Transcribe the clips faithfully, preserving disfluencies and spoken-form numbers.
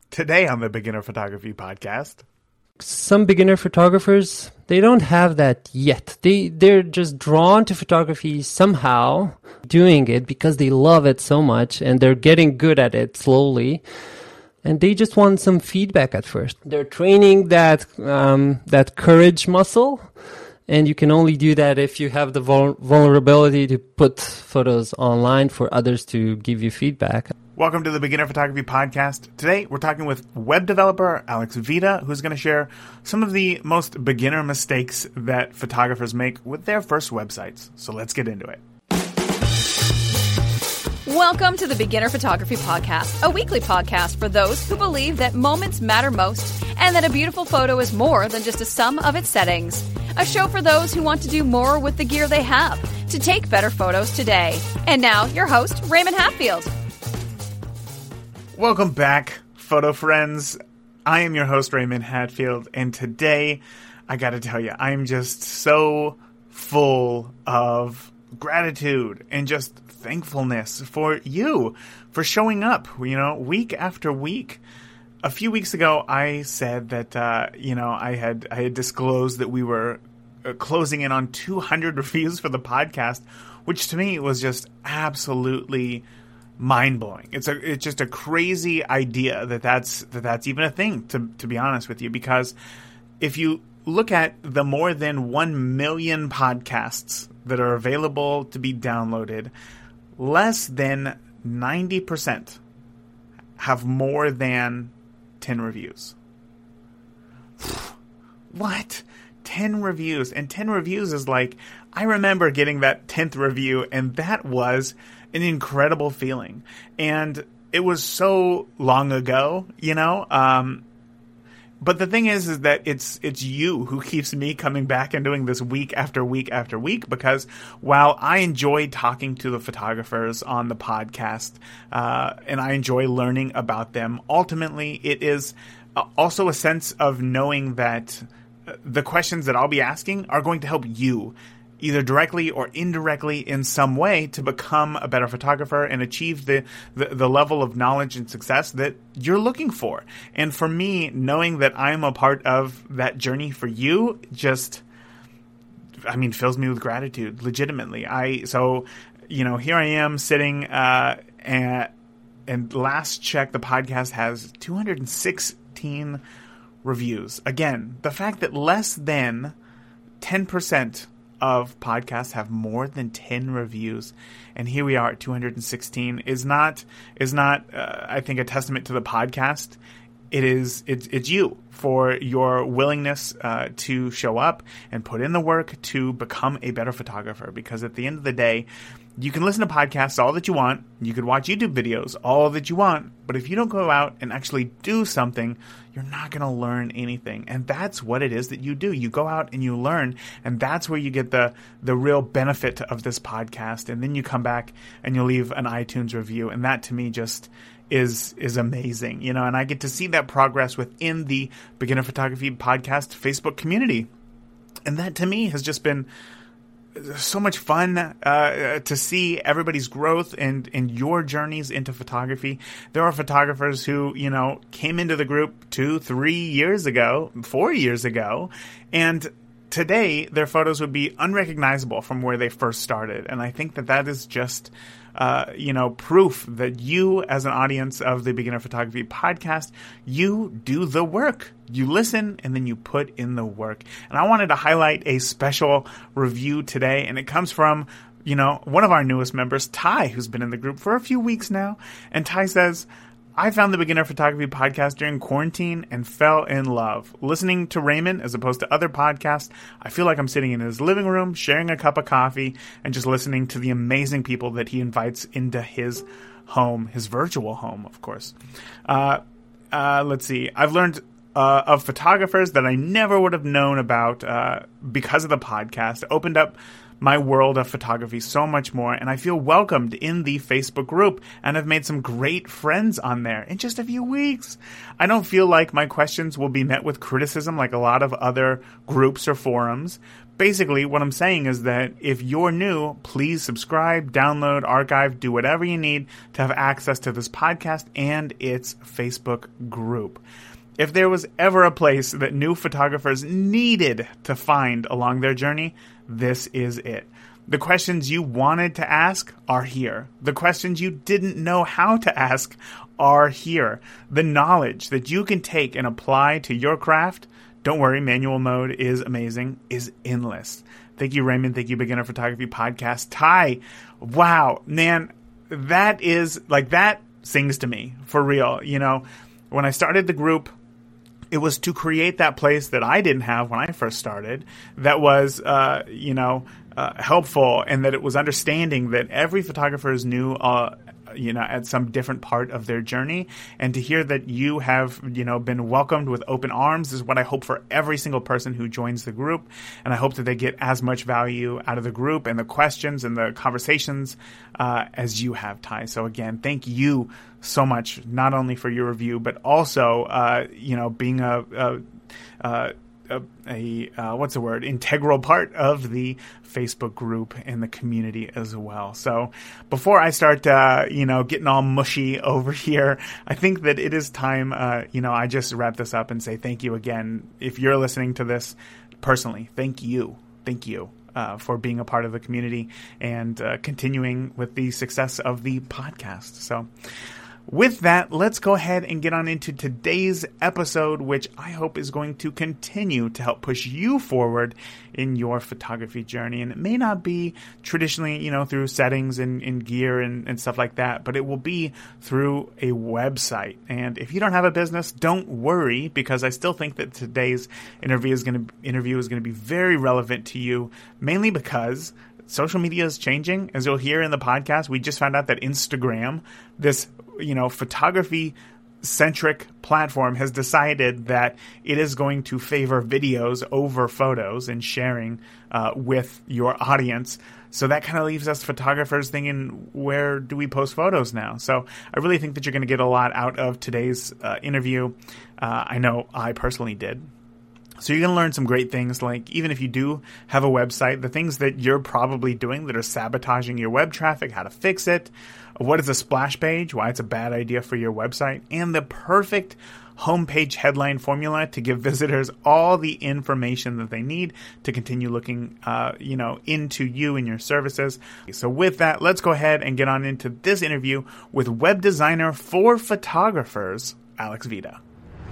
Today on the Beginner Photography Podcast. Some beginner photographers, they don't have that yet. They, they're just drawn to photography somehow, doing it because they love it so much and they're getting good at it slowly. And they just want some feedback at first. They're training that um, that courage muscle. And you can only do that if you have the vul- vulnerability to put photos online for others to give you feedback. Welcome to the Beginner Photography Podcast. Today, we're talking with web developer Alex Vita, who's going to share some of the most beginner mistakes that photographers make with their first websites. So let's get into it. Welcome to the Beginner Photography Podcast, a weekly podcast for those who believe that moments matter most and that a beautiful photo is more than just a sum of its settings. A show for those who want to do more with the gear they have to take better photos today. And now, your host, Raymond Hatfield. Welcome back, photo friends. I am your host, Raymond Hatfield, and today, I gotta tell you, I am just so full of gratitude and just thankfulness for you, for showing up, you know, week after week. A few weeks ago, I said that, uh, you know, I had I had disclosed that we were uh, closing in on two hundred reviews for the podcast, which to me was just absolutely mind-blowing. It's a it's just a crazy idea that that's that that's even a thing, to to be honest with you, because if you look at the more than one million podcasts that are available to be downloaded, less than ninety percent have more than ten reviews. What? ten reviews. And ten reviews is like, I remember getting that tenth review, and that was an incredible feeling. And it was so long ago, you know? Um, but the thing is, is that it's it's you who keeps me coming back and doing this week after week after week, because while I enjoy talking to the photographers on the podcast, uh, and I enjoy learning about them, ultimately it is also a sense of knowing that the questions that I'll be asking are going to help you, either directly or indirectly in some way, to become a better photographer and achieve the, the, the level of knowledge and success that you're looking for. And for me, knowing that I'm a part of that journey for you just, I mean, fills me with gratitude, legitimately. I, so, you know, here I am sitting, uh, and, and last check, the podcast has two hundred sixteen reviews. Again, the fact that less than ten percent of podcasts have more than ten reviews, and here we are at two hundred sixteen, is not is not uh, I think a testament to the podcast. It is it's it's you, for your willingness uh, to show up and put in the work to become a better photographer. Because at the end of the day, you can listen to podcasts all that you want, you can watch YouTube videos all that you want, but if you don't go out and actually do something, you're not going to learn anything. And that's what it is that you do. You go out and you learn, and that's where you get the the real benefit of this podcast. And then you come back and you leave an iTunes review, and that to me just is is amazing, you know. And I get to see that progress within the Beginner Photography Podcast Facebook community, and that to me has just been so much fun uh, to see everybody's growth and, and your journeys into photography. There are photographers who, you know, came into the group two, three years ago, four years ago, and today their photos would be unrecognizable from where they first started. And I think that that is just, uh, you know, proof that you, as an audience of the Beginner Photography Podcast, you do the work. You listen, and then you put in the work. And I wanted to highlight a special review today, and it comes from, you know, one of our newest members, Ty, who's been in the group for a few weeks now. And Ty says, I found the Beginner Photography Podcast during quarantine and fell in love. Listening to Raymond as opposed to other podcasts, I feel like I'm sitting in his living room, sharing a cup of coffee, and just listening to the amazing people that he invites into his home, his virtual home, of course. Uh, uh, let's see. I've learned uh, of photographers that I never would have known about uh, because of the podcast. It opened up my world of photography so much more, and I feel welcomed in the Facebook group, and I've made some great friends on there in just a few weeks. I don't feel like my questions will be met with criticism like a lot of other groups or forums. Basically, what I'm saying is that if you're new, please subscribe, download, archive, do whatever you need to have access to this podcast and its Facebook group. If there was ever a place that new photographers needed to find along their journey, this is it. The questions you wanted to ask are here. The questions you didn't know how to ask are here. The knowledge that you can take and apply to your craft, don't worry, manual mode is amazing, is endless. Thank you, Raymond. Thank you, Beginner Photography Podcast. Ty, wow, man, that is, like, that sings to me, for real. You know, when I started the group, it was to create that place that I didn't have when I first started, that was, uh, you know, uh, helpful, and that it was understanding that every photographer is new, uh, you know, at some different part of their journey. And to hear that you have, you know, been welcomed with open arms is what I hope for every single person who joins the group. And I hope that they get as much value out of the group and the questions and the conversations uh, as you have, Ty. So again, thank you so much, not only for your review, but also, uh, you know, being a, a, a a, a uh, what's the word, integral part of the Facebook group and the community as well. So before I start, uh, you know, getting all mushy over here, I think that it is time, uh, you know, I just wrap this up and say thank you again. If you're listening to this personally, thank you. Thank you. Uh, for being a part of the community and uh, continuing with the success of the podcast. So with that, let's go ahead and get on into today's episode, which I hope is going to continue to help push you forward in your photography journey. And it may not be traditionally, you know, through settings and, and gear and, and stuff like that, but it will be through a website. And if you don't have a business, don't worry, because I still think that today's interview is going to interview is going to be very relevant to you, mainly because social media is changing. As you'll hear in the podcast, we just found out that Instagram, this, you know, photography centric platform, has decided that it is going to favor videos over photos and sharing uh, with your audience. So that kind of leaves us photographers thinking, where do we post photos now? So I really think that you're going to get a lot out of today's uh, interview. Uh, I know I personally did. So you're going to learn some great things, like even if you do have a website, the things that you're probably doing that are sabotaging your web traffic, how to fix it, what is a splash page, why it's a bad idea for your website, and the perfect homepage headline formula to give visitors all the information that they need to continue looking, uh, you know, into you and your services. So with that, let's go ahead and get on into this interview with web designer for photographers, Alex Vida.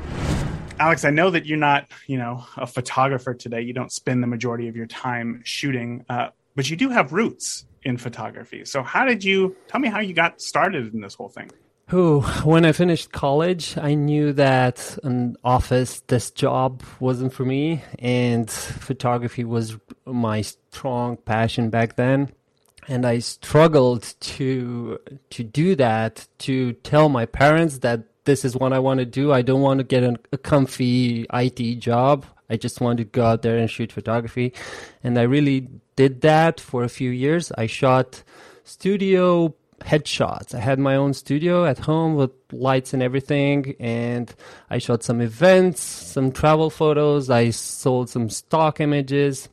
Alex, I know that you're not, you know, a photographer today. You don't spend the majority of your time shooting, uh, but you do have roots in photography. So how did you, tell me how you got started in this whole thing? Ooh, when I finished college, I knew that an office desk job wasn't for me, and photography was my strong passion back then. And I struggled to to do that, to tell my parents that this is what I want to do. I don't want to get a, a comfy I T job. I just want to go out there and shoot photography. And I really did that for a few years. I shot studio headshots. I had my own studio at home with lights and everything. And I shot some events, some travel photos. I sold some stock images.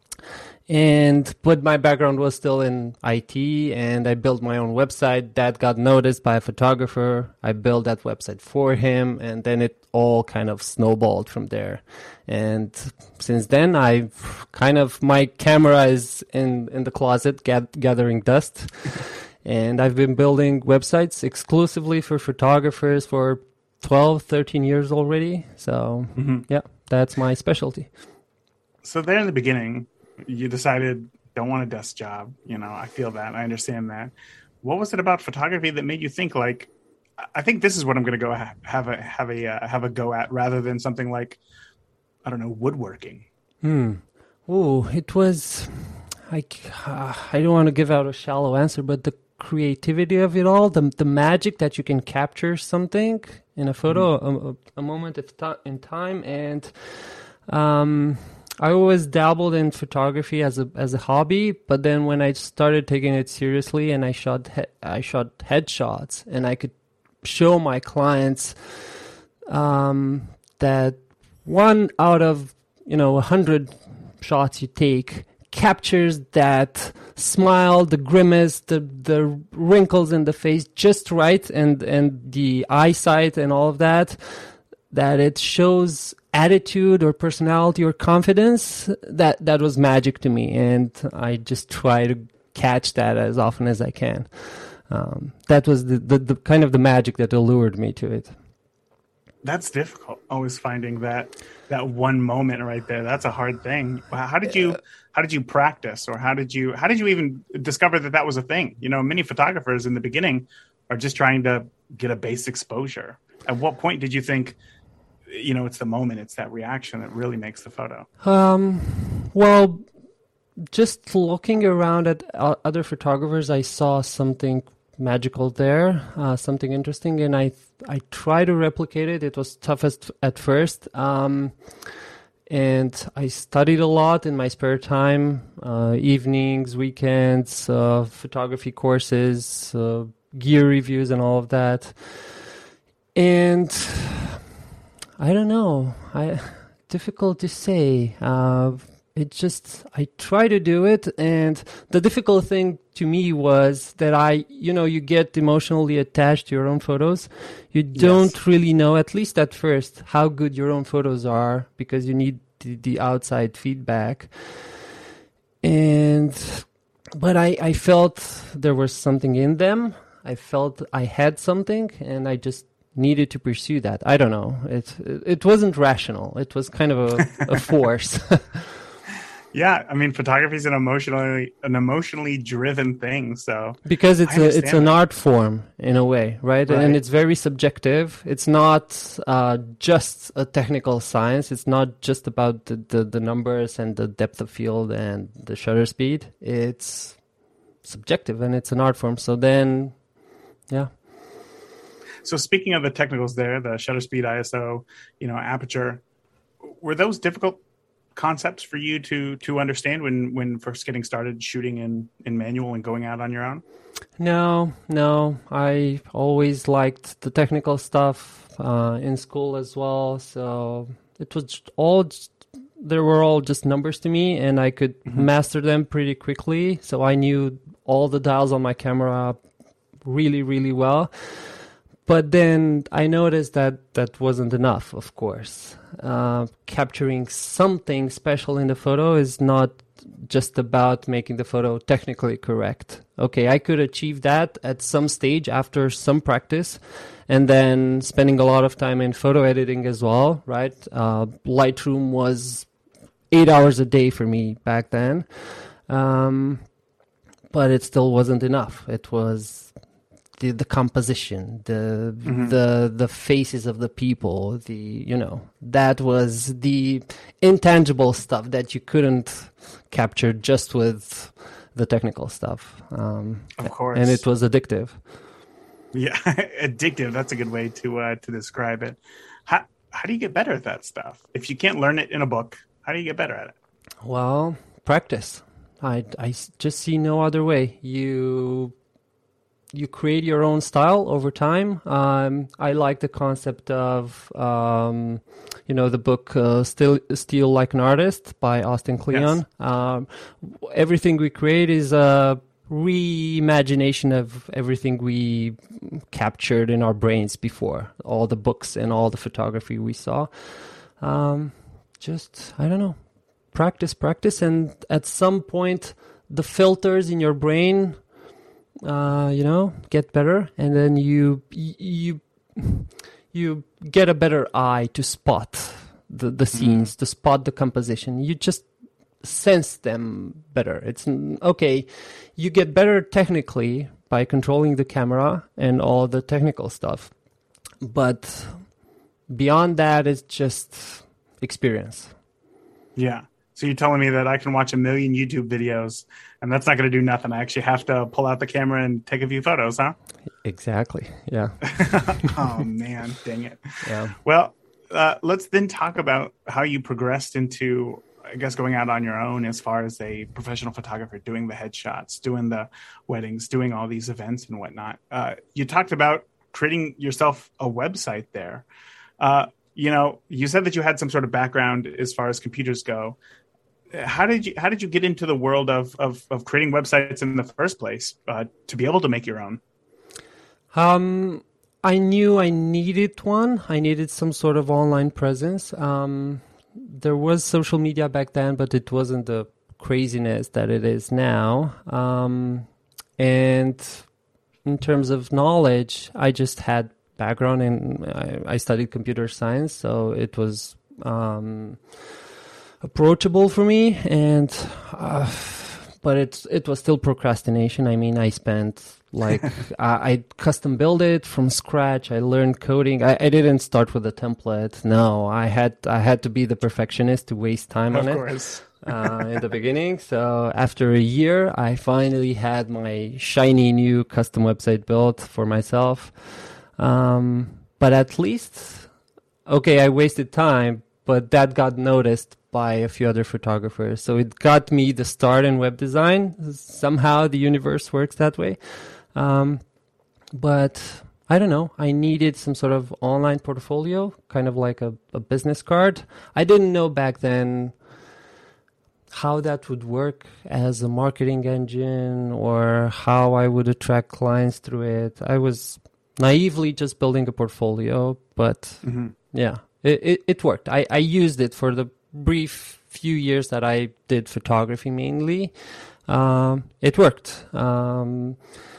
And but my background was still in I T, and I built my own website that got noticed by a photographer. I built that website for him, and then it all kind of snowballed from there. And since then, I've kind of, my camera is in, in the closet get, gathering dust. And I've been building websites exclusively for photographers for twelve, thirteen years already. So mm-hmm. yeah, that's my specialty. So there in the beginning, you decided, don't want a desk job. You know, I feel that. I understand that. What was it about photography that made you think, like, I think this is what I'm going to go ha- have a have a uh, have a go at, rather than something like, I don't know, woodworking? Hmm. Oh, it was like, uh, I don't want to give out a shallow answer, but the creativity of it all, the the magic that you can capture something in a photo, mm-hmm. a, a moment of t- in time, and um. I always dabbled in photography as a as a hobby, but then when I started taking it seriously and I shot he- I shot headshots, and I could show my clients um, that one out of you know a hundred shots you take captures that smile, the grimace, the the wrinkles in the face just right, and and the eyesight and all of that, that it shows attitude or personality or confidence. That that was magic to me, and I just try to catch that as often as I can. Um, that was the, the the kind of the magic that allured me to it. That's difficult. Always finding that that one moment right there. That's a hard thing. How did you how did you practice, or how did you how did you even discover that that was a thing? You know, many photographers in the beginning are just trying to get a base exposure. At what point did you think, you know, it's the moment, it's that reaction that really makes the photo? Um, well, just looking around at uh, other photographers, I saw something magical there, uh, something interesting, and I I tried to replicate it. It was toughest at first, um, and I studied a lot in my spare time, uh, evenings, weekends, uh, photography courses, uh, gear reviews, and all of that. And I don't know, I difficult to say. Uh, It just, I try to do it, and the difficult thing to me was that I, you know, you get emotionally attached to your own photos. You don't Yes. really know, at least at first, how good your own photos are, because you need the, the outside feedback. And, but I, I felt there was something in them. I felt I had something, and I just needed to pursue that. I don't know. It, it, it wasn't rational. It was kind of a, a force. Yeah, I mean, photography is an emotionally an emotionally driven thing. So because it's I a it's understand an that. art form in a way, right? Right. And it's very subjective. It's not uh, just a technical science. It's not just about the, the, the numbers and the depth of field and the shutter speed. It's subjective, and it's an art form. So then, yeah. So speaking of the technicals there, the shutter speed, I S O, you know, aperture, were those difficult concepts for you to to understand when when first getting started shooting in in manual and going out on your own? No, no. I always liked the technical stuff uh, in school as well. So it was just all, just, they were all just numbers to me, and I could mm-hmm. master them pretty quickly. So I knew all the dials on my camera really, really well. But then I noticed that that wasn't enough, of course. Uh, capturing something special in the photo is not just about making the photo technically correct. Okay, I could achieve that at some stage after some practice, and then spending a lot of time in photo editing as well, right? Uh, Lightroom was eight hours a day for me back then. Um, but it still wasn't enough. It was the the composition, the mm-hmm. the the faces of the people, the you know that was the intangible stuff that you couldn't capture just with the technical stuff. Um, of course, and it was addictive. Yeah, addictive. That's a good way to uh, to describe it. How how do you get better at that stuff? If you can't learn it in a book, how do you get better at it? Well, practice. I I just see no other way. You. You create your own style over time. Um, I like the concept of, um, you know, the book uh, Still Steal Like an Artist by Austin Kleon. Yes. Um, everything we create is a reimagination of everything we captured in our brains before, all the books and all the photography we saw. Um, just, I don't know, practice, practice, and at some point, the filters in your brain Uh, you know, get better, and then you you you get a better eye to spot the the scenes, mm. to spot the composition. You just sense them better. It's okay. You get better technically by controlling the camera and all the technical stuff, but beyond that, it's just experience. Yeah. So you're telling me that I can watch a million YouTube videos and that's not going to do nothing. I actually have to pull out the camera and take a few photos, huh? Exactly. Yeah. Oh, man. Dang it. Yeah. Well, uh, let's then talk about how you progressed into I guess, going out on your own as far as a professional photographer, doing the headshots, doing the weddings, doing all these events and whatnot. Uh, you talked about creating yourself a website there. Uh, you know, you said that you had some sort of background as far as computers go. How did you how did you get into the world of of, of creating websites in the first place uh, to be able to make your own? Um, I knew I needed one. I needed some sort of online presence. Um, there was social media back then, but it wasn't the craziness that it is now. Um, and in terms of knowledge, I just had background in, I, I studied computer science, so it was um, approachable for me. And uh, but it it was still procrastination. I mean, I spent like I, I custom built it from scratch. I learned coding. I, I didn't start with a template. No, I had I had to be the perfectionist to waste time on it. Of course. uh, in the beginning. So after a year, I finally had my shiny new custom website built for myself. Um, but at least, okay, I wasted time, but that got noticed by a few other photographers. So it got me the start in web design. Somehow the universe works that way. Um, but I don't know. I needed some sort of online portfolio, kind of like a, a business card. I didn't know back then how that would work as a marketing engine or how I would attract clients through it. I was naively just building a portfolio, but mm-hmm. yeah, it, it, it worked. I, I used it for the brief few years that I did photography mainly. Um, it worked. Um,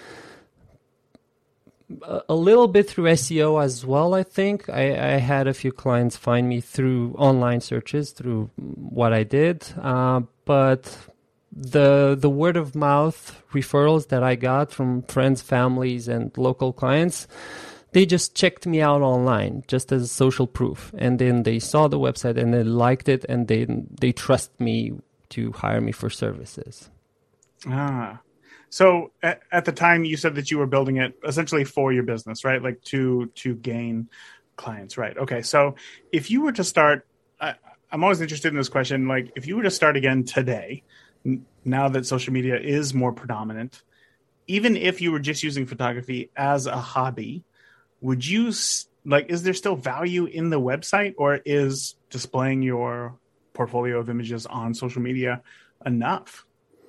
a, a little bit through S E O as well, I think. I, I had a few clients find me through online searches, through what I did. Uh, but the the word of mouth referrals that I got from friends, families, and local clients, they just checked me out online just as social proof. And then they saw the website and they liked it, and they they trust me to hire me for services. Ah, so at, at the time you said that you were building it essentially for your business, right? Like to to gain clients, right? Okay, so if you were to start, I, I'm always interested in this question. Like, if you were to start again today, n- now that social media is more predominant, even if you were just using photography as a hobby, would you like? Is there still value in the website, or is displaying your portfolio of images on social media enough?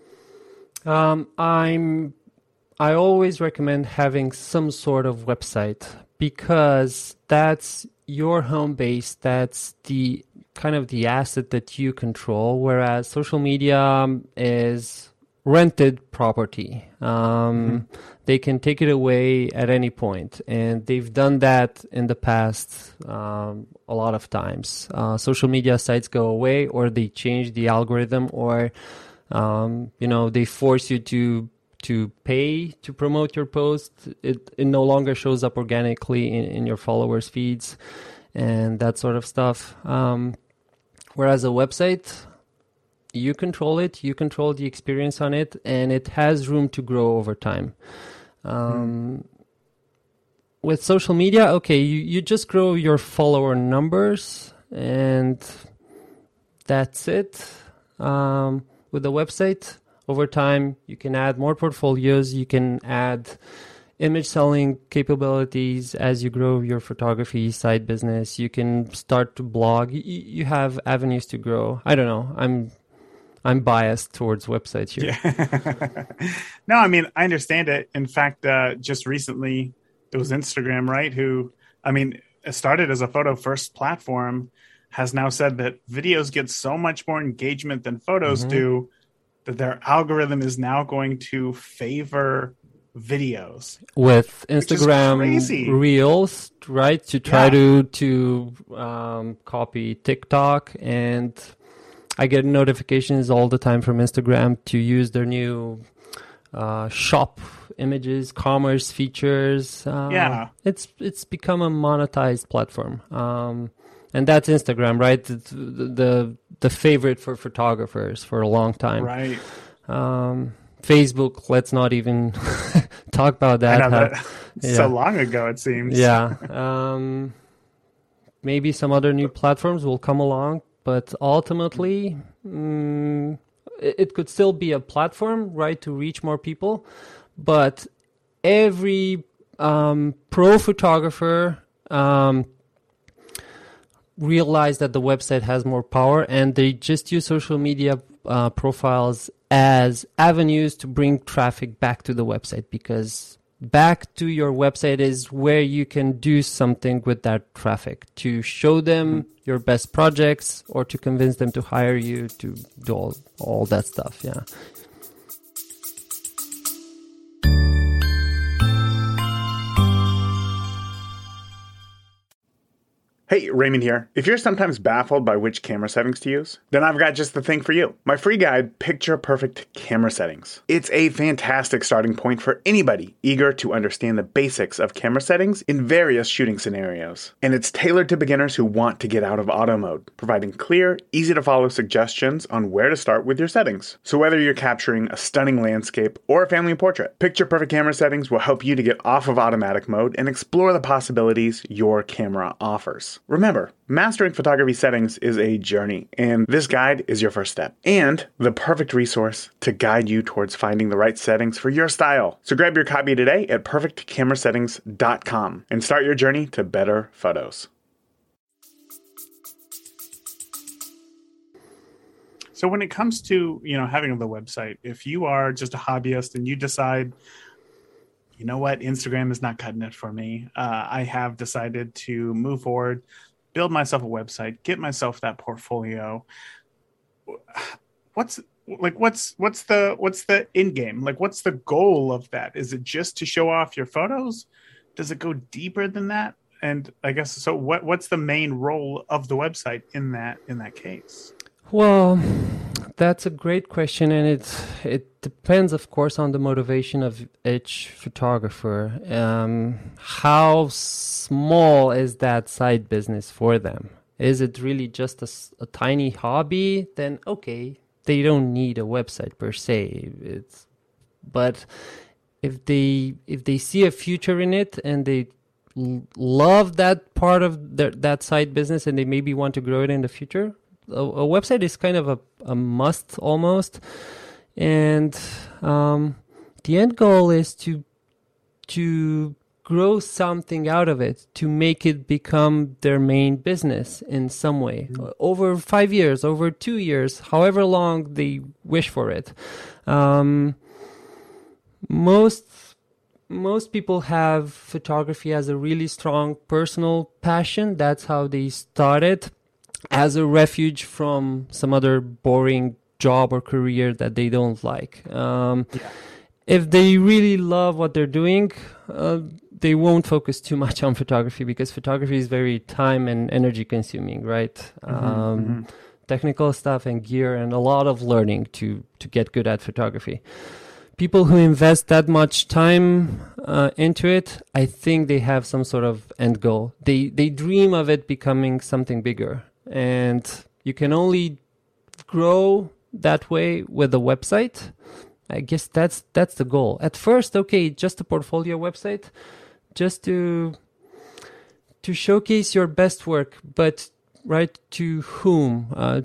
Um, I'm. I always recommend having some sort of website because that's your home base. That's the kind of the asset that you control. Whereas social media is rented property. Um, mm-hmm. They can take it away at any point, and they've done that in the past um, a lot of times. Uh, social media sites go away, or they change the algorithm, or um, you know they force you to to pay to promote your post. It it no longer shows up organically in, in your followers' feeds, and that sort of stuff. Um, whereas a website, you control it, you control the experience on it, and it has room to grow over time. Um, mm. With social media, okay, you, you just grow your follower numbers, and that's it. Um, with the website, over time, you can add more portfolios, you can add image selling capabilities as you grow your photography side business. You can start to blog. You, you have avenues to grow. I don't know. I'm I'm biased towards websites here. Yeah. No, I mean, I understand it. In fact, uh, just recently, it was Instagram, right? Who, I mean, it started as a photo first platform, has now said that videos get so much more engagement than photos mm-hmm. do, that their algorithm is now going to favor videos with Instagram Reels, right? To try yeah. to to um, copy TikTok, and I get notifications all the time from Instagram to use their new uh, shop images, commerce features. Uh, yeah, it's it's become a monetized platform, um, and that's Instagram, right? The, the the favorite for photographers for a long time, right? Um, Facebook, let's not even talk about that. I know that yeah. so long ago, it seems. Yeah. Um, maybe some other new platforms will come along, but ultimately, mm, it, it could still be a platform, right, to reach more people. But every um, pro photographer um, realized that the website has more power, and they just use social media uh, profiles as avenues to bring traffic back to the website, because back to your website is where you can do something with that traffic to show them mm-hmm. your best projects, or to convince them to hire you to do all, all that stuff. Yeah. Hey, Raymond here. If you're sometimes baffled by which camera settings to use, then I've got just the thing for you. My free guide, Picture Perfect Camera Settings. It's a fantastic starting point for anybody eager to understand the basics of camera settings in various shooting scenarios. And it's tailored to beginners who want to get out of auto mode, providing clear, easy to follow suggestions on where to start with your settings. So whether you're capturing a stunning landscape or a family portrait, Picture Perfect Camera Settings will help you to get off of automatic mode and explore the possibilities your camera offers. Remember, mastering photography settings is a journey, and this guide is your first step, and the perfect resource to guide you towards finding the right settings for your style. So grab your copy today at perfect camera settings dot com and start your journey to better photos. So when it comes to, you know, having the website, if you are just a hobbyist and you decide, you know what, Instagram is not cutting it for me, uh, I have decided to move forward, build myself a website, get myself that portfolio. What's like, what's, what's the, what's the end game? Like, what's the goal of that? Is it just to show off your photos? Does it go deeper than that? And I guess, so what, what's the main role of the website in that, in that case? Well, that's a great question, and it it depends, of course, on the motivation of each photographer. Um, how small is that side business for them? Is it really just a, a tiny hobby? Then okay, they don't need a website per se. It's, but if they if they see a future in it and they l- love that part of their, that side business, and they maybe want to grow it in the future, A, a website is kind of a, a must almost, and um, the end goal is to to grow something out of it, to make it become their main business in some way, mm-hmm. over five years, over two years, however long they wish for it. Um, most most people have photography as a really strong personal passion. That's how they started, as a refuge from some other boring job or career that they don't like. Um, yeah. If they really love what they're doing, uh, they won't focus too much on photography, because photography is very time and energy consuming, right? Mm-hmm, um, mm-hmm. Technical stuff and gear and a lot of learning to, to get good at photography. People who invest that much time uh, into it, I think they have some sort of end goal. They they dream of it becoming something bigger. And you can only grow that way with a website. I guess that's that's the goal. At first, okay, just a portfolio website, just to to showcase your best work, but right to whom? Uh,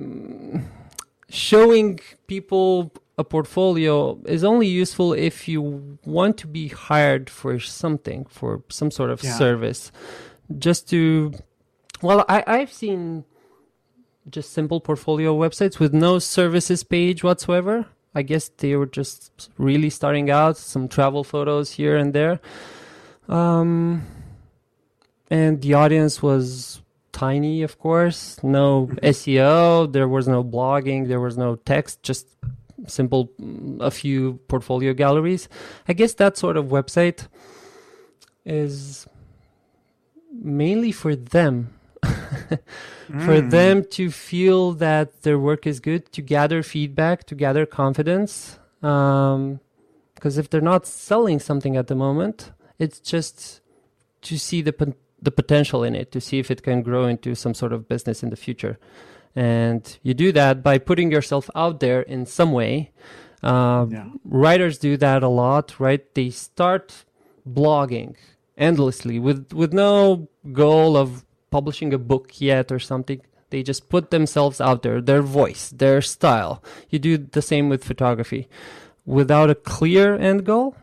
showing people a portfolio is only useful if you want to be hired for something, for some sort of yeah. service. Just to, well, I, I've seen just simple portfolio websites with no services page whatsoever. I guess they were just really starting out, some travel photos here and there. Um, and the audience was tiny, of course. No S E O, there was no blogging, there was no text, just simple, a few portfolio galleries. I guess that sort of website is mainly for them. For mm. them to feel that their work is good, to gather feedback, to gather confidence. Um, because if they're not selling something at the moment, it's just to see the pot- the potential in it, to see if it can grow into some sort of business in the future. And you do that by putting yourself out there in some way. Uh, yeah. Writers do that a lot, right? They start blogging endlessly with, with no goal of publishing a book yet or something. They just put themselves out there, their voice, their style. You do the same with photography without a clear end goal,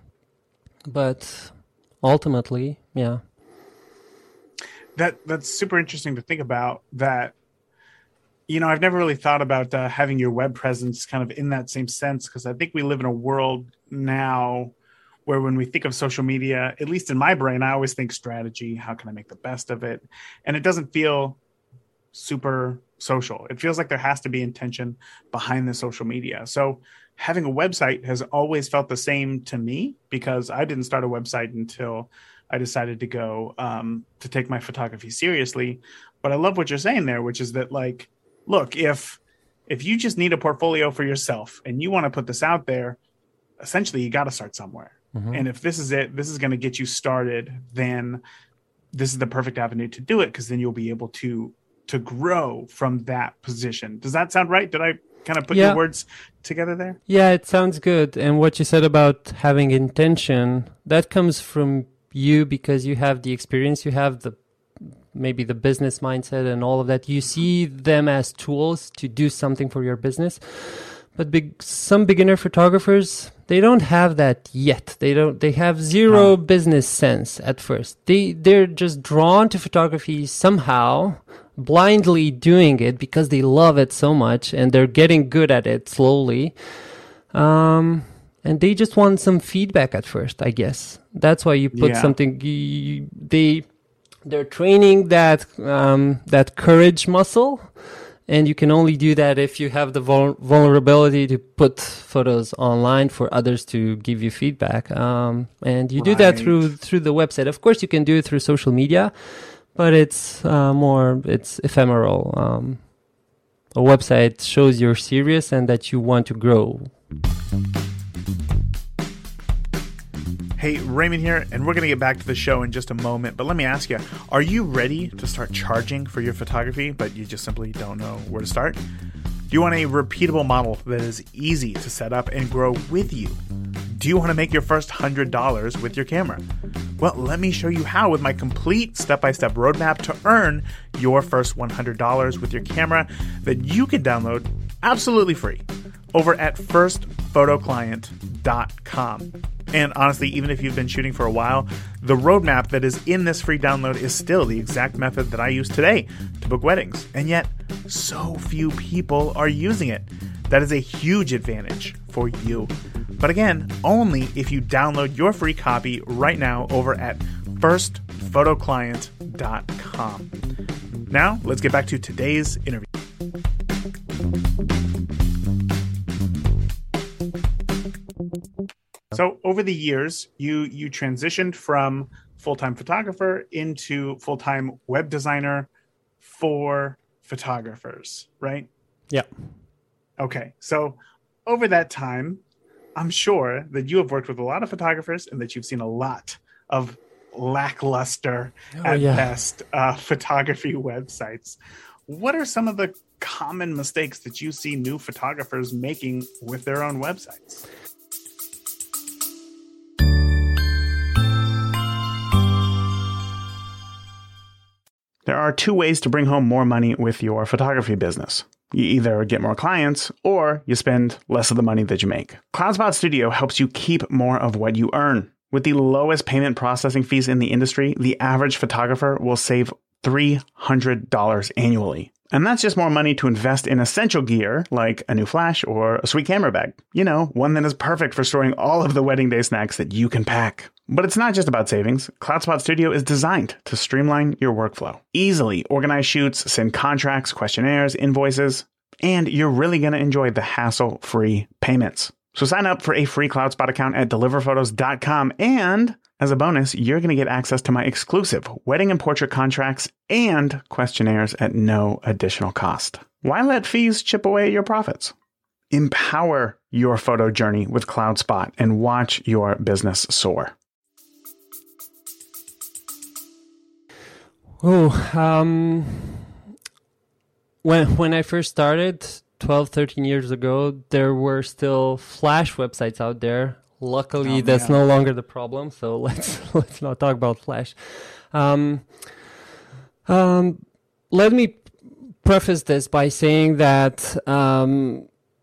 but ultimately, yeah. That that's super interesting to think about. That, you know, I've never really thought about uh, having your web presence kind of in that same sense, because I think we live in a world now where when we think of social media, at least in my brain, I always think strategy. How can I make the best of it? And it doesn't feel super social. It feels like there has to be intention behind the social media. So having a website has always felt the same to me, because I didn't start a website until I decided to go um, to take my photography seriously. But I love what you're saying there, which is that, like, look, if if you just need a portfolio for yourself and you want to put this out there, essentially you got to start somewhere. Mm-hmm. And if this is it, this is going to get you started, then this is the perfect avenue to do it, because then you'll be able to to grow from that position. Does that sound right? Did I kind of put yeah. your words together there? Yeah, it sounds good. And what you said about having intention, that comes from you because you have the experience, you have the maybe the business mindset and all of that. You see them as tools to do something for your business. But big, some beginner photographers, they don't have that yet. They don't. They have zero no. business sense at first. They they're just drawn to photography somehow, blindly doing it because they love it so much, and they're getting good at it slowly. Um, and they just want some feedback at first, I guess. That's why you put yeah. something. You, they they're training that um, that courage muscle. And you can only do that if you have the vul- vulnerability to put photos online for others to give you feedback. Um, and you right. do that through through the website. Of course, you can do it through social media, but it's uh, more, it's ephemeral. Um, a website shows you're serious and that you want to grow. Hey, Raymond here, and we're going to get back to the show in just a moment. But let me ask you, are you ready to start charging for your photography, but you just simply don't know where to start? Do you want a repeatable model that is easy to set up and grow with you? Do you want to make your first one hundred dollars with your camera? Well, let me show you how with my complete step-by-step roadmap to earn your first one hundred dollars with your camera that you can download absolutely free over at first photo client dot com. And honestly, even if you've been shooting for a while, the roadmap that is in this free download is still the exact method that I use today to book weddings. And yet, so few people are using it. That is a huge advantage for you. But again, only if you download your free copy right now over at first photo client dot com. Now, let's get back to today's interview. So over the years, you you transitioned from full-time photographer into full-time web designer for photographers, right? Yeah. Okay. So over that time, I'm sure that you have worked with a lot of photographers and that you've seen a lot of lackluster oh, at yeah. best uh, photography websites. What are some of the common mistakes that you see new photographers making with their own websites? There are two ways to bring home more money with your photography business. You either get more clients or you spend less of the money that you make. CloudSpot Studio helps you keep more of what you earn. With the lowest payment processing fees in the industry, the average photographer will save three hundred dollars annually. And that's just more money to invest in essential gear like a new flash or a sweet camera bag. You know, one that is perfect for storing all of the wedding day snacks that you can pack. But it's not just about savings. CloudSpot Studio is designed to streamline your workflow. Easily organize shoots, send contracts, questionnaires, invoices, and you're really going to enjoy the hassle-free payments. So sign up for a free CloudSpot account at deliver photos dot com, and as a bonus, you're going to get access to my exclusive wedding and portrait contracts and questionnaires at no additional cost. Why let fees chip away at your profits? Empower your photo journey with CloudSpot and watch your business soar. Oh, um, when when I first started twelve, thirteen years ago, there were still Flash websites out there. Luckily, oh, that's no longer the problem. So let's let's not talk about Flash. Um, um, let me preface this by saying that um,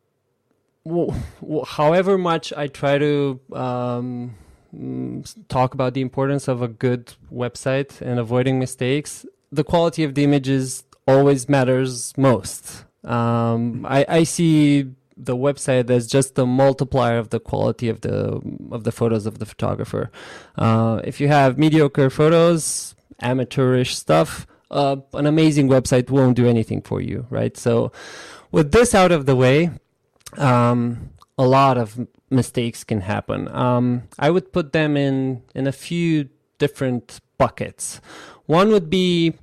w- w- however much I try to um, talk about the importance of a good website and avoiding mistakes, the quality of the images always matters most. Um, I, I see the website as just a multiplier of the quality of the of the photos of the photographer. Uh, if you have mediocre photos, amateurish stuff, uh, an amazing website won't do anything for you, right? So with this out of the way, um, a lot of mistakes can happen. Um, I would put them in, in a few different buckets. One would be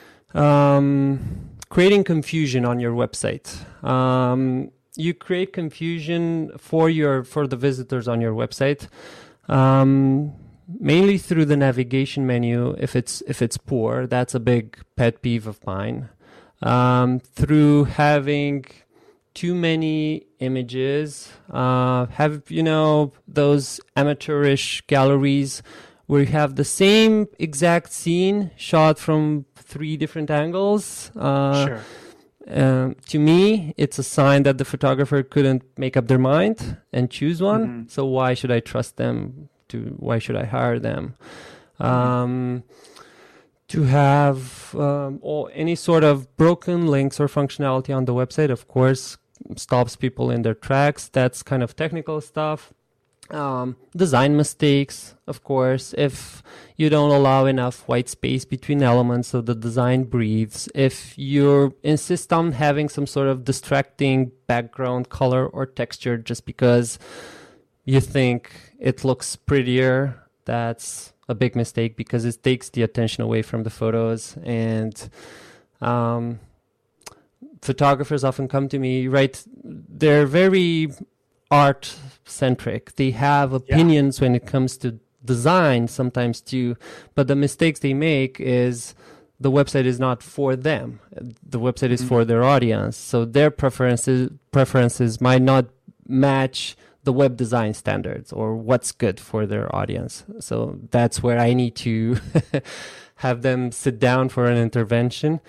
um, creating confusion on your website. Um, you create confusion for your for the visitors on your website, um, mainly through the navigation menu. If it's if it's poor, that's a big pet peeve of mine. Um, through having too many images, uh, have you know those amateurish galleries where you have the same exact scene shot from three different angles. Uh, Sure. Um, to me, it's a sign that the photographer couldn't make up their mind and choose one. Mm-hmm. So why should I trust them? To why should I hire them? Um, to have um, or any sort of broken links or functionality on the website, of course, stops people in their tracks. That's kind of technical stuff. Um, design mistakes, of course, if you don't allow enough white space between elements so the design breathes, if you insist on having some sort of distracting background color or texture just because you think it looks prettier, that's a big mistake because it takes the attention away from the photos. And um, photographers often come to me, right? They're very art centric. They have opinions yeah. when it comes to design sometimes too, but the mistakes they make is the website is not for them. The website mm-hmm. is for their audience. So their preferences preferences might not match the web design standards or what's good for their audience. So that's where I need to have them sit down for an intervention.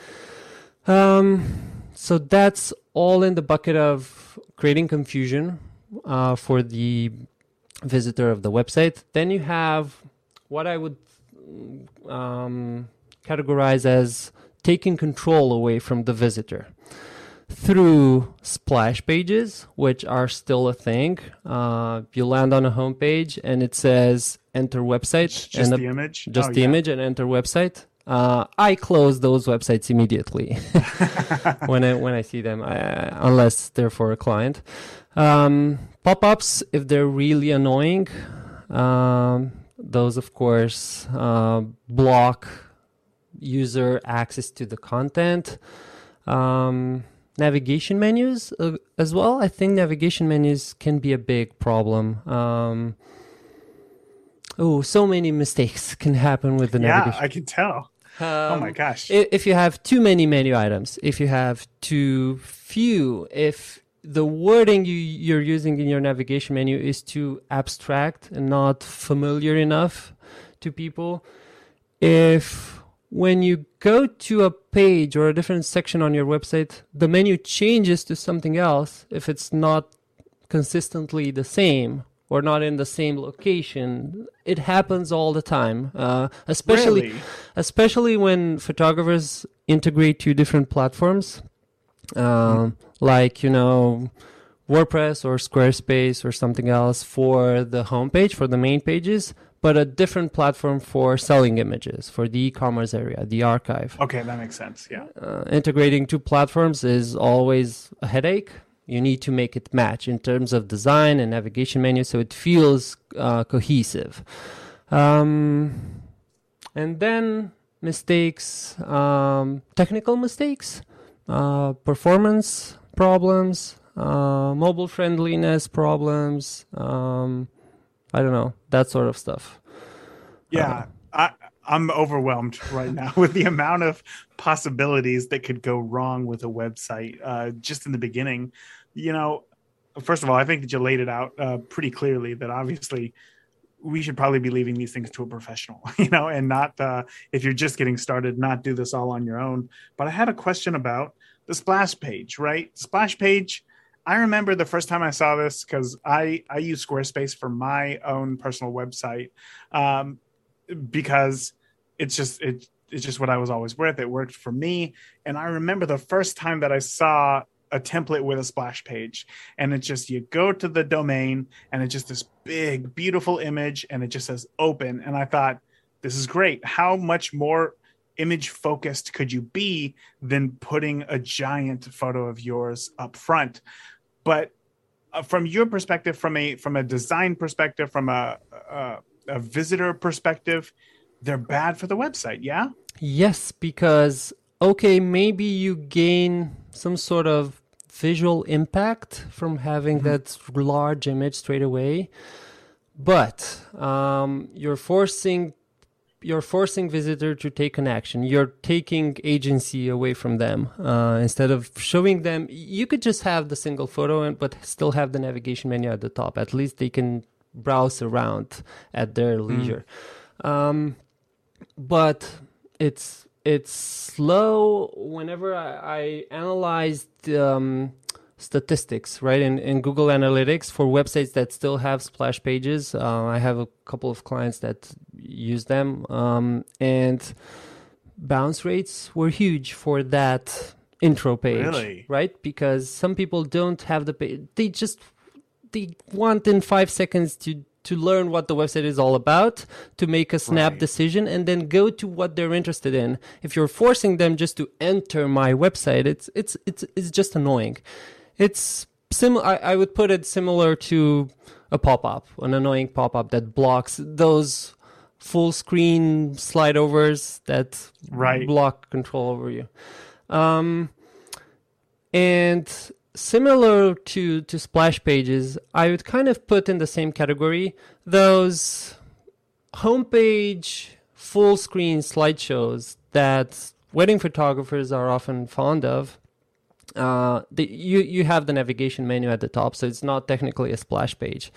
Um, so that's all in the bucket of creating confusion Uh, for the visitor of the website. Then you have what I would um, categorize as taking control away from the visitor through splash pages, which are still a thing. Uh, you land on a homepage and it says enter website. Just and the a, image? Just oh, the yeah. image and enter website. Uh, I close those websites immediately when I when I see them, uh, unless they're for a client. Um, pop-ups, if they're really annoying, um, those of course uh, block user access to the content. Um, navigation menus uh, as well. I think navigation menus can be a big problem. Um, oh, so many mistakes can happen with the yeah, navigation. Yeah, I can tell. Um, oh my gosh. If you have too many menu items, if you have too few, if the wording you, you're using in your navigation menu is too abstract and not familiar enough to people, if when you go to a page or a different section on your website, the menu changes to something else, if it's not consistently the same, or not in the same location, it happens all the time. Uh, especially, really? especially when photographers integrate two different platforms, um, mm. like you know, WordPress or Squarespace or something else for the homepage, for the main pages, but a different platform for selling images, for the e-commerce area, the archive. Okay, that makes sense. Yeah. Uh, integrating two platforms is always a headache. You need to make it match in terms of design and navigation menu so it feels uh, cohesive. Um, and then mistakes, um, technical mistakes, uh, performance problems, uh, mobile friendliness problems, um, I don't know, that sort of stuff. Yeah, uh, I, I'm overwhelmed right now with the amount of possibilities that could go wrong with a website. Uh, just in the beginning, you know, first of all, I think that you laid it out uh, pretty clearly that obviously we should probably be leaving these things to a professional, you know, and not, uh, if you're just getting started, not do this all on your own. But I had a question about the splash page, right? Splash page. I remember the first time I saw this because I, I use Squarespace for my own personal website um, because it's just, it, it's just what I was always with. It worked for me. And I remember the first time that I saw a template with a splash page, and it's just, you go to the domain and it's just this big, beautiful image and it just says open. And I thought, this is great. How much more image focused could you be than putting a giant photo of yours up front? But uh, from your perspective, from a, from a design perspective, from a, a, a visitor perspective, they're bad for the website. Yeah. Yes, because, okay, maybe you gain some sort of visual impact from having mm-hmm. that large image straight away, but um, you're forcing you're forcing visitor to take an action. You're taking agency away from them. Uh, instead of showing them, you could just have the single photo, and but still have the navigation menu at the top. At least they can browse around at their leisure. Mm. Um, but it's it's slow. Whenever I, I analyzed um, statistics, right, in, in Google Analytics for websites that still have splash pages, uh, I have a couple of clients that use them, um, and bounce rates were huge for that intro page, really? Right? Because some people don't have the page. They just they want in five seconds to to learn what the website is all about, to make a snap right. decision, and then go to what they're interested in. If you're forcing them just to enter my website, it's it's it's it's just annoying. It's similar. I, I would put it similar to a pop-up, an annoying pop-up that blocks those full screen slide overs that right. block control over you. Um, and similar to, to splash pages, I would kind of put in the same category those homepage full screen slideshows that wedding photographers are often fond of. Uh, the, you, you have the navigation menu at the top, so it's not technically a splash page.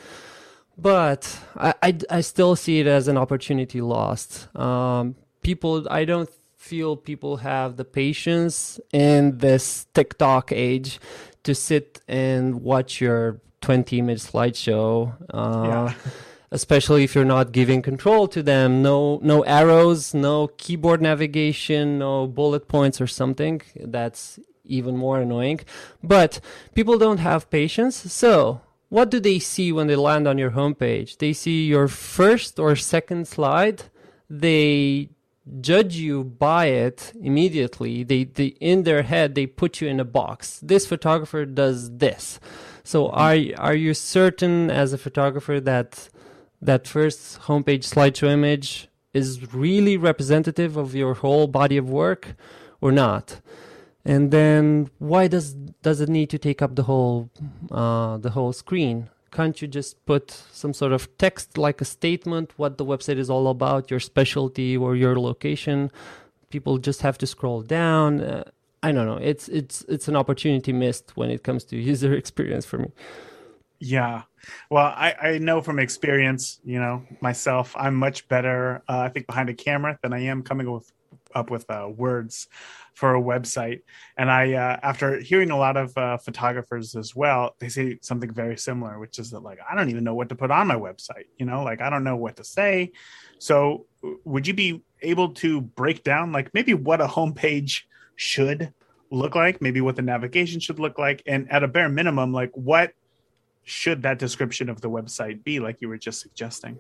But I, I, I still see it as an opportunity lost. Um, people, I don't feel people have the patience in this TikTok age to sit and watch your twenty minute slideshow, uh, yeah. especially if you're not giving control to them. No, no arrows, no keyboard navigation, no bullet points or something. That's even more annoying. But people don't have patience. So what do they see when they land on your homepage? They see your first or second slide. They judge you by it immediately. They, they in their head, they put you in a box. This photographer does this. So are are you certain as a photographer that that first homepage slideshow image is really representative of your whole body of work or not? And then why does does it need to take up the whole uh, the whole screen? Can't you just put some sort of text, like a statement, what the website is all about, your specialty or your location? People just have to scroll down. Uh, I don't know. It's it's it's an opportunity missed when it comes to user experience for me. Yeah. Well, I, I know from experience, you know, myself, I'm much better, uh, I think, behind a camera than I am coming with, up with uh, words for a website. And I, uh, after hearing a lot of uh, photographers as well, they say something very similar, which is that, like, I don't even know what to put on my website. You know, like, I don't know what to say. So would you be able to break down, like, maybe what a homepage should look like, maybe what the navigation should look like, and at a bare minimum, like, what should that description of the website be, like you were just suggesting?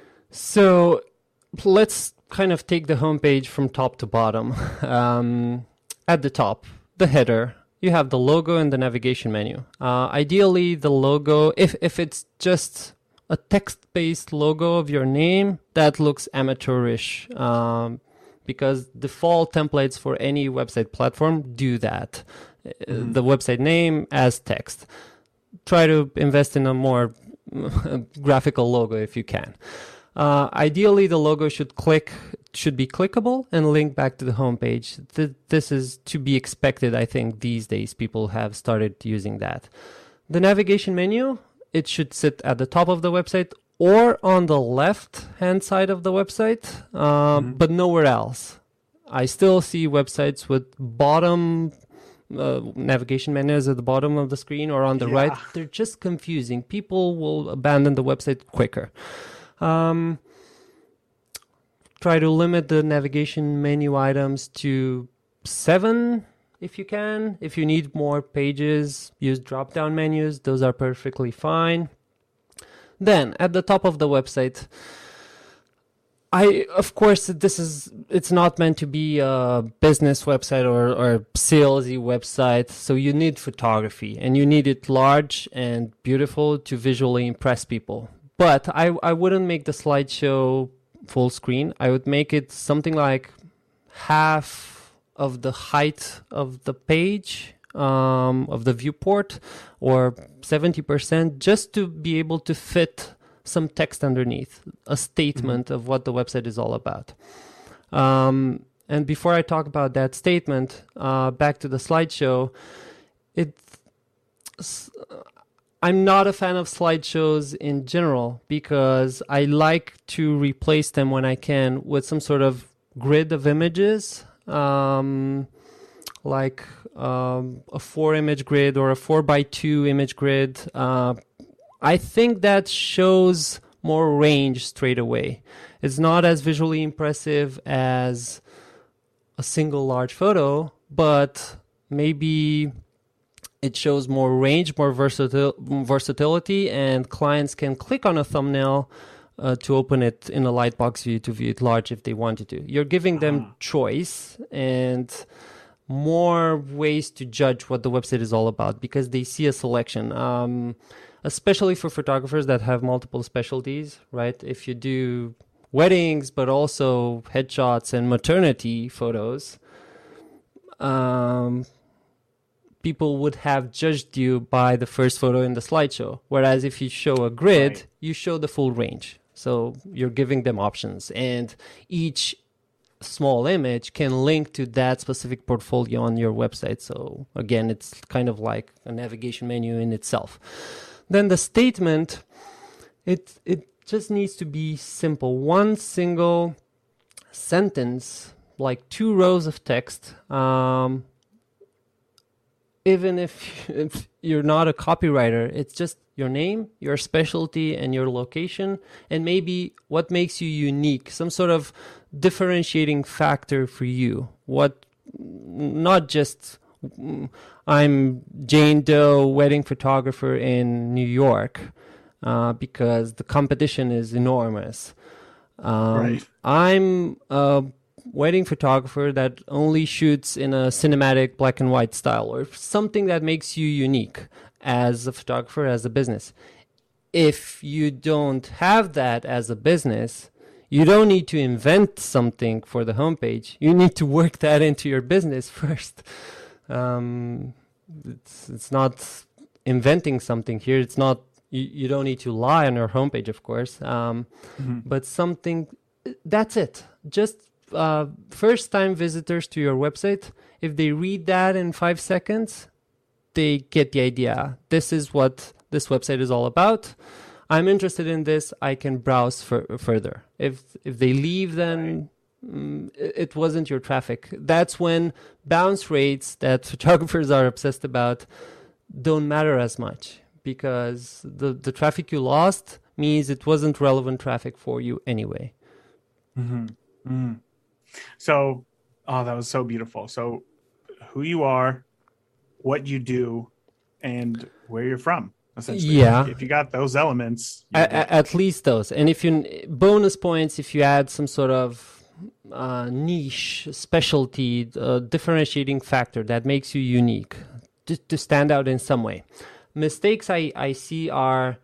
So let's kind of take the homepage from top to bottom. Um, at the top, the header, you have the logo and the navigation menu. Uh, ideally, the logo, if, if it's just a text-based logo of your name, that looks amateurish, um, because default templates for any website platform do that. Mm-hmm. The website name as text. Try to invest in a more graphical logo if you can. Uh, ideally, the logo should click should be clickable and link back to the homepage. Th- this is to be expected, I think, these days. People have started using that. The navigation menu, it should sit at the top of the website or on the left hand side of the website, uh, mm-hmm. but nowhere else. I still see websites with bottom uh, navigation menus at the bottom of the screen or on the yeah. right. They're just confusing. People will abandon the website quicker. Um, try to limit the navigation menu items to seven if you can. If you need more pages, use drop-down menus. Those are perfectly fine. Then, at the top of the website, I, of course, this is, it's not meant to be a business website or, or salesy website, so you need photography, and you need it large and beautiful to visually impress people. But I, I wouldn't make the slideshow full screen. I would make it something like half of the height of the page, um, of the viewport, or seventy percent, just to be able to fit some text underneath, a statement mm-hmm. of what the website is all about. Um, and before I talk about that statement, uh, back to the slideshow, it, I'm not a fan of slideshows in general because I like to replace them when I can with some sort of grid of images, um, like um, a four image grid or a four by two image grid. Uh, I think that shows more range straight away. It's not as visually impressive as a single large photo, but maybe it shows more range, more versatil- versatility, and clients can click on a thumbnail uh, to open it in a Lightbox view to view it large if they wanted to. You're giving them uh-huh. choice and more ways to judge what the website is all about because they see a selection. Um, especially for photographers that have multiple specialties, right? If you do weddings, but also headshots and maternity photos, um, people would have judged you by the first photo in the slideshow. Whereas if you show a grid, right. you show the full range. So you're giving them options. And each small image can link to that specific portfolio on your website. So again, it's kind of like a navigation menu in itself. Then the statement, it it just needs to be simple. One single sentence, like two rows of text. Um, even if, if you're not a copywriter, it's just your name, your specialty, and your location, and maybe what makes you unique, some sort of differentiating factor for you. What, not just I'm Jane Doe, wedding photographer in New York, uh, because the competition is enormous. Um, right. I'm a wedding photographer that only shoots in a cinematic black and white style, or something that makes you unique as a photographer, as a business. If you don't have that as a business, you don't need to invent something for the homepage. You need to work that into your business first. Um, it's it's not inventing something here. It's not you, you don't need to lie on your homepage, of course. Um, mm-hmm. But something that's it. Just uh, first time visitors to your website, if they read that in five seconds, they get the idea. This is what this website is all about. I'm interested in this. I can browse for, further. If if they leave, then it wasn't your traffic. That's when bounce rates that photographers are obsessed about don't matter as much because the, the traffic you lost means it wasn't relevant traffic for you anyway. Mm-hmm. Mm-hmm. So, oh, that was so beautiful. So who you are, what you do, and where you're from. Essentially. Yeah. If you got those elements. A- at least those. And if you, bonus points, if you add some sort of Uh, niche, specialty, uh, differentiating factor that makes you unique, to, to stand out in some way. Mistakes I, I see are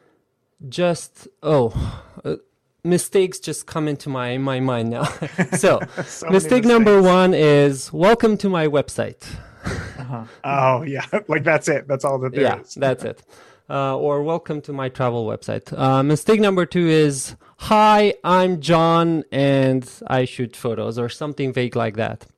just, oh, uh, mistakes just come into my, my mind now. so, so mistake number one is, welcome to my website. uh-huh. Oh, yeah. Like that's it. That's all that there yeah, is. that's it. Uh, or welcome to my travel website. Uh, mistake number two is, hi, I'm John and I shoot photos, or something vague like that.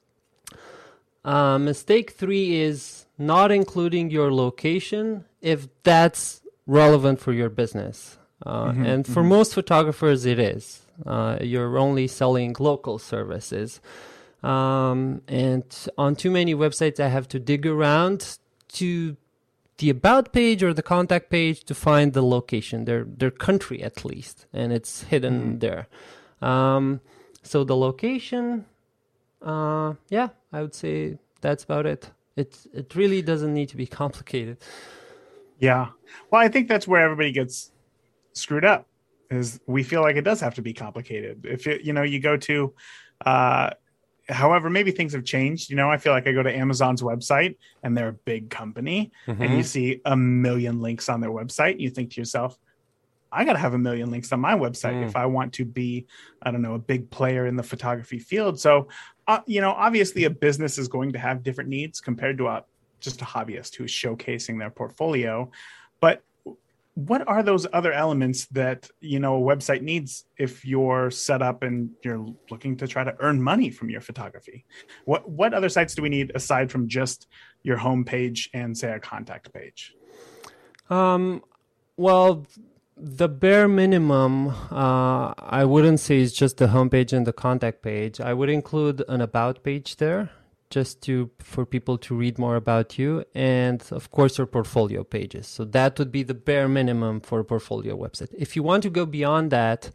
Uh, mistake three is not including your location if that's relevant for your business. Uh, Mm-hmm, and for mm-hmm. most photographers, it is. Uh, you're only selling local services. Um, and on too many websites, I have to dig around to the about page or the contact page to find the location, their their country at least, and it's hidden Mm-hmm. there. Um, so the location, uh, yeah, I would say that's about it. It it really doesn't need to be complicated. Yeah. Well, I think that's where everybody gets screwed up, is we feel like it does have to be complicated. If it, you know, you go to, uh, however, maybe things have changed. You know, I feel like I go to Amazon's website and they're a big company, and you see a million links on their website. You think to yourself, I got to have a million links on my website Mm. if I want to be, I don't know, a big player in the photography field. So, uh, you know, obviously a business is going to have different needs compared to a, just a hobbyist who's showcasing their portfolio. But what are those other elements that, you know, a website needs if you're set up and you're looking to try to earn money from your photography? What what other sites do we need aside from just your homepage and, say, a contact page? Um, well, the bare minimum, uh, I wouldn't say is just the homepage and the contact page. I would include an about page there, just to for people to read more about you, and of course your portfolio pages. So that would be the bare minimum for a portfolio website. If you want to go beyond that,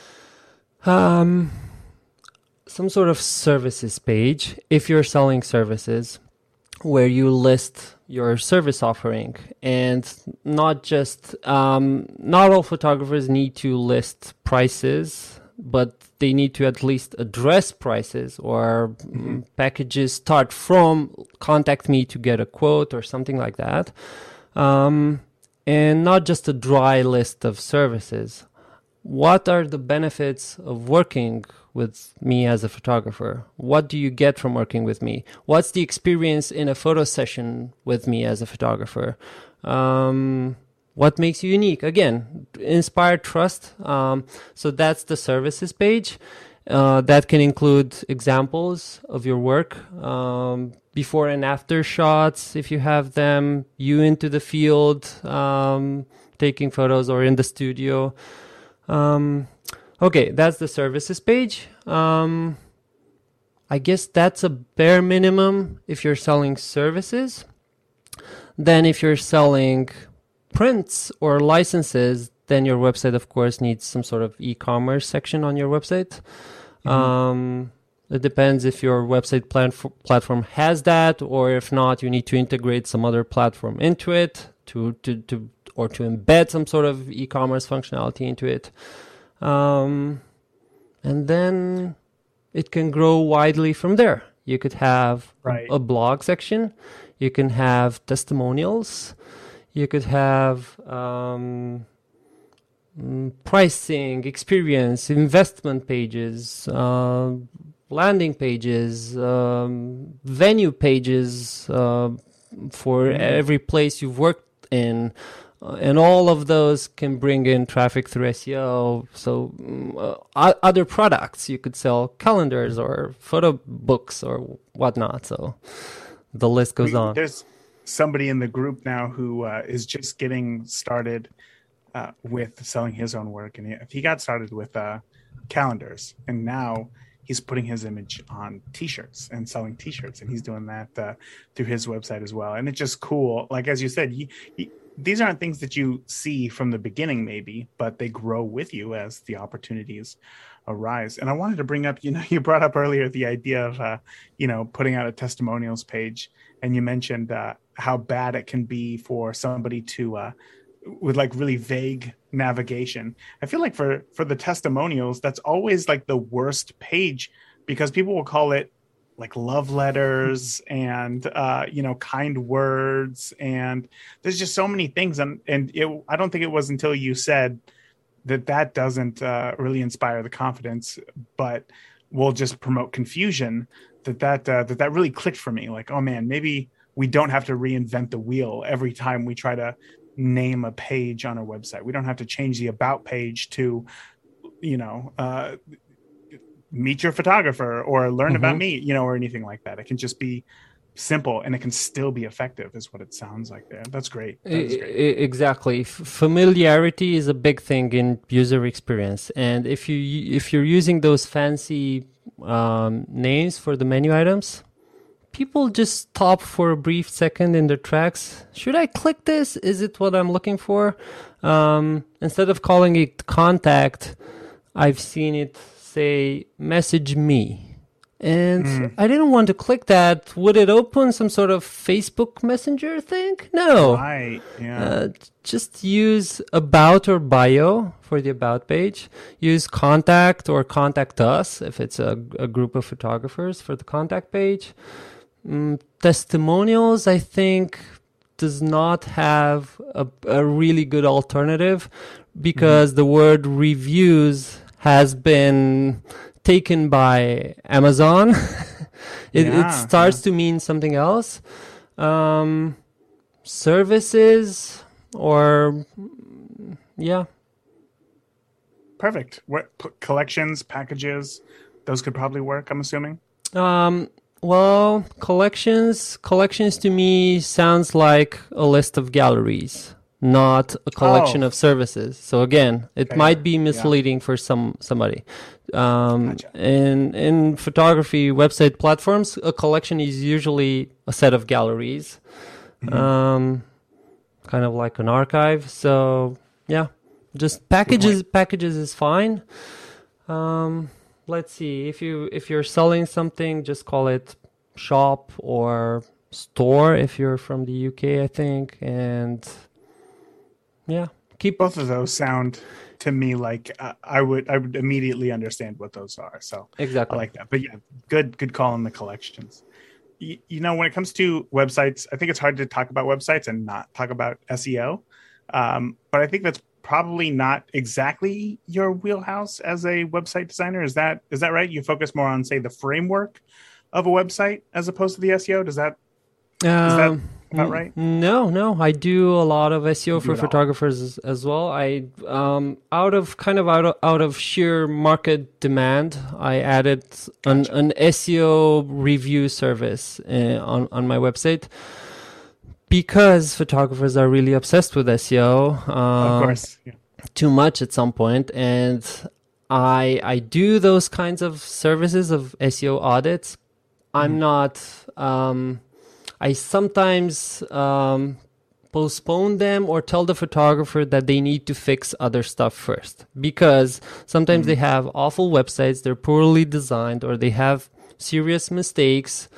um, some sort of services page, if you're selling services, where you list your service offering, and not just um, not all photographers need to list prices, but they need to at least address prices, or mm-hmm. packages start from contact me to get a quote or something like that. Um, and not just a dry list of services. What are the benefits of working with me as a photographer? What do you get from working with me? What's the experience in a photo session with me as a photographer? Um, what makes you unique? Again, inspire trust. Um, so that's the services page. Uh, that can include examples of your work, um, before and after shots, if you have them, you into the field, um, taking photos, or in the studio. Um, okay, that's the services page. Um, I guess that's a bare minimum if you're selling services. Then if you're selling prints or licenses, then your website, of course, needs some sort of e-commerce section on your website. Mm-hmm. Um, it depends if your website plan- platform has that, or if not, you need to integrate some other platform into it to, to, to or to embed some sort of e-commerce functionality into it. Um, and then it can grow widely from there. You could have right. a, a blog section. You can have testimonials. You could have um, pricing, experience, investment pages, uh, landing pages, um, venue pages uh, for mm-hmm. every place you've worked in. Uh, and all of those can bring in traffic through S E O. So uh, other products, you could sell calendars or photo books or whatnot. So the list goes we, on. There's somebody in the group now who uh, is just getting started uh, with selling his own work. And he, he got started with uh, calendars. And now he's putting his image on T-shirts and selling T-shirts. And he's doing that uh, through his website as well. And it's just cool. Like, as you said, he, he, these aren't things that you see from the beginning, maybe, but they grow with you as the opportunities arise. And I wanted to bring up, you know, you brought up earlier the idea of, uh, you know, putting out a testimonials page. And you mentioned uh, how bad it can be for somebody to, uh, with like really vague navigation. I feel like for, for the testimonials, that's always like the worst page, because people will call it like love letters and, uh, you know, kind words. And there's just so many things. And, and it, I don't think it was until you said that that doesn't uh, really inspire the confidence, but will just promote confusion, that that, uh, that that really clicked for me. Like, oh man, maybe we don't have to reinvent the wheel every time we try to name a page on our website. We don't have to change the about page to, you know, uh, meet your photographer or learn mm-hmm. about me, you know, or anything like that. It can just be simple and it can still be effective is what it sounds like there. That's great. That is I- great. I- Exactly. F- Familiarity is a big thing in user experience, and if you if you're using those fancy um, names for the menu items, people just stop for a brief second in their tracks. Should I click this? Is it what I'm looking for? Um, instead of calling it contact, I've seen it say message me. And Mm. I didn't want to click that. Would it open some sort of Facebook Messenger thing? No. Right. Yeah. Uh, just use about or bio for the about page. Use contact or contact us if it's a, a group of photographers for the contact page. Mm, testimonials, I think, does not have a, a really good alternative because the word reviews has been taken by Amazon. it, Yeah, it starts to mean something else. Um, services or yeah. Perfect. What p- collections, packages, those could probably work, I'm assuming. Um, well, collections, collections to me sounds like a list of galleries, not a collection Oh. of services. So again, it Okay. might be misleading for some somebody. Um, Gotcha. in in photography website platforms, a collection is usually a set of galleries, Mm-hmm. um, kind of like an archive. So yeah, just packages. Packages is fine. Um, let's see. If you if you're selling something, just call it shop or store. If you're from the U K, I think, and yeah, keep Both of those sound to me like uh, I would I would immediately understand what those are. So I exactly. like that. But yeah, good good call on the collections. You, you know, when it comes to websites, I think it's hard to talk about websites and not talk about S E O. Um, but I think that's probably not exactly your wheelhouse as a website designer. Is that is that right? You focus more on, say, the framework of a website as opposed to the S E O. Does that that Um, about n- right? No, no. I do a lot of S E O You do for it all. photographers as, as well. I um out of kind of out of, out of sheer market demand, I added an, Gotcha. an S E O review service uh, on on my website because photographers are really obsessed with S E O. Of Um, course. Yeah. too much at some point, and I I do those kinds of services of S E O audits. I'm not. Um, I sometimes um, postpone them or tell the photographer that they need to fix other stuff first because sometimes they have awful websites, they're poorly designed, or they have serious mistakes,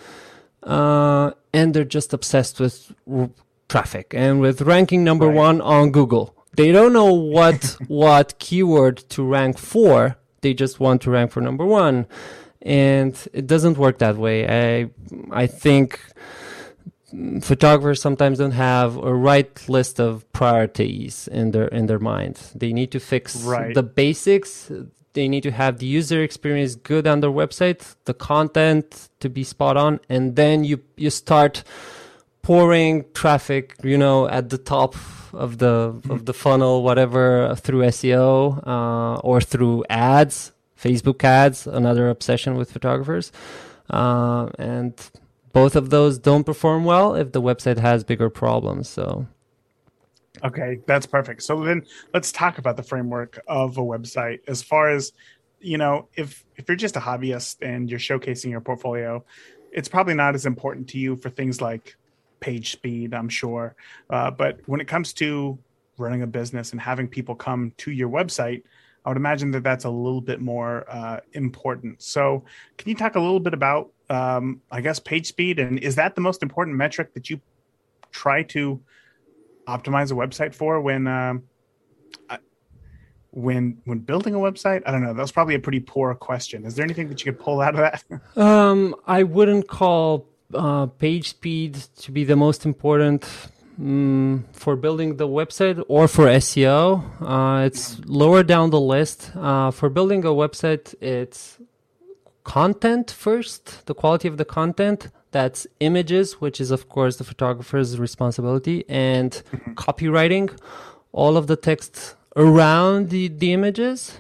uh, and they're just obsessed with r- traffic and with ranking number Right. one on Google. They don't know what what keyword to rank for. They just want to rank for number one, and it doesn't work that way. I I think photographers sometimes don't have a right list of priorities in their in their mind. They need to fix Right. the basics. They need to have the user experience good on their website, the content to be spot on, and then you you start pouring traffic, you know, at the top of the of the funnel, whatever, through S E O uh, or through ads, Facebook ads, another obsession with photographers, uh, and both of those don't perform well if the website has bigger problems. So Okay, that's perfect. So then let's talk about the framework of a website as far as, you know, if if you're just a hobbyist and you're showcasing your portfolio, it's probably not as important to you for things like page speed, I'm sure. Uh, but when it comes to running a business and having people come to your website, I would imagine that that's a little bit more uh, important. So can you talk a little bit about, um, I guess, page speed? And is that the most important metric that you try to optimize a website for when um, I- when when building a website? I don't know. That's probably a pretty poor question. Is there anything that you could pull out of that? um, I wouldn't call uh, page speed to be the most important mm, for building the website or for S E O. Uh, it's lower down the list. Uh, for building a website, it's content first, the quality of the content. That's images, which is, of course, the photographer's responsibility, and copywriting, all of the text around the, the images.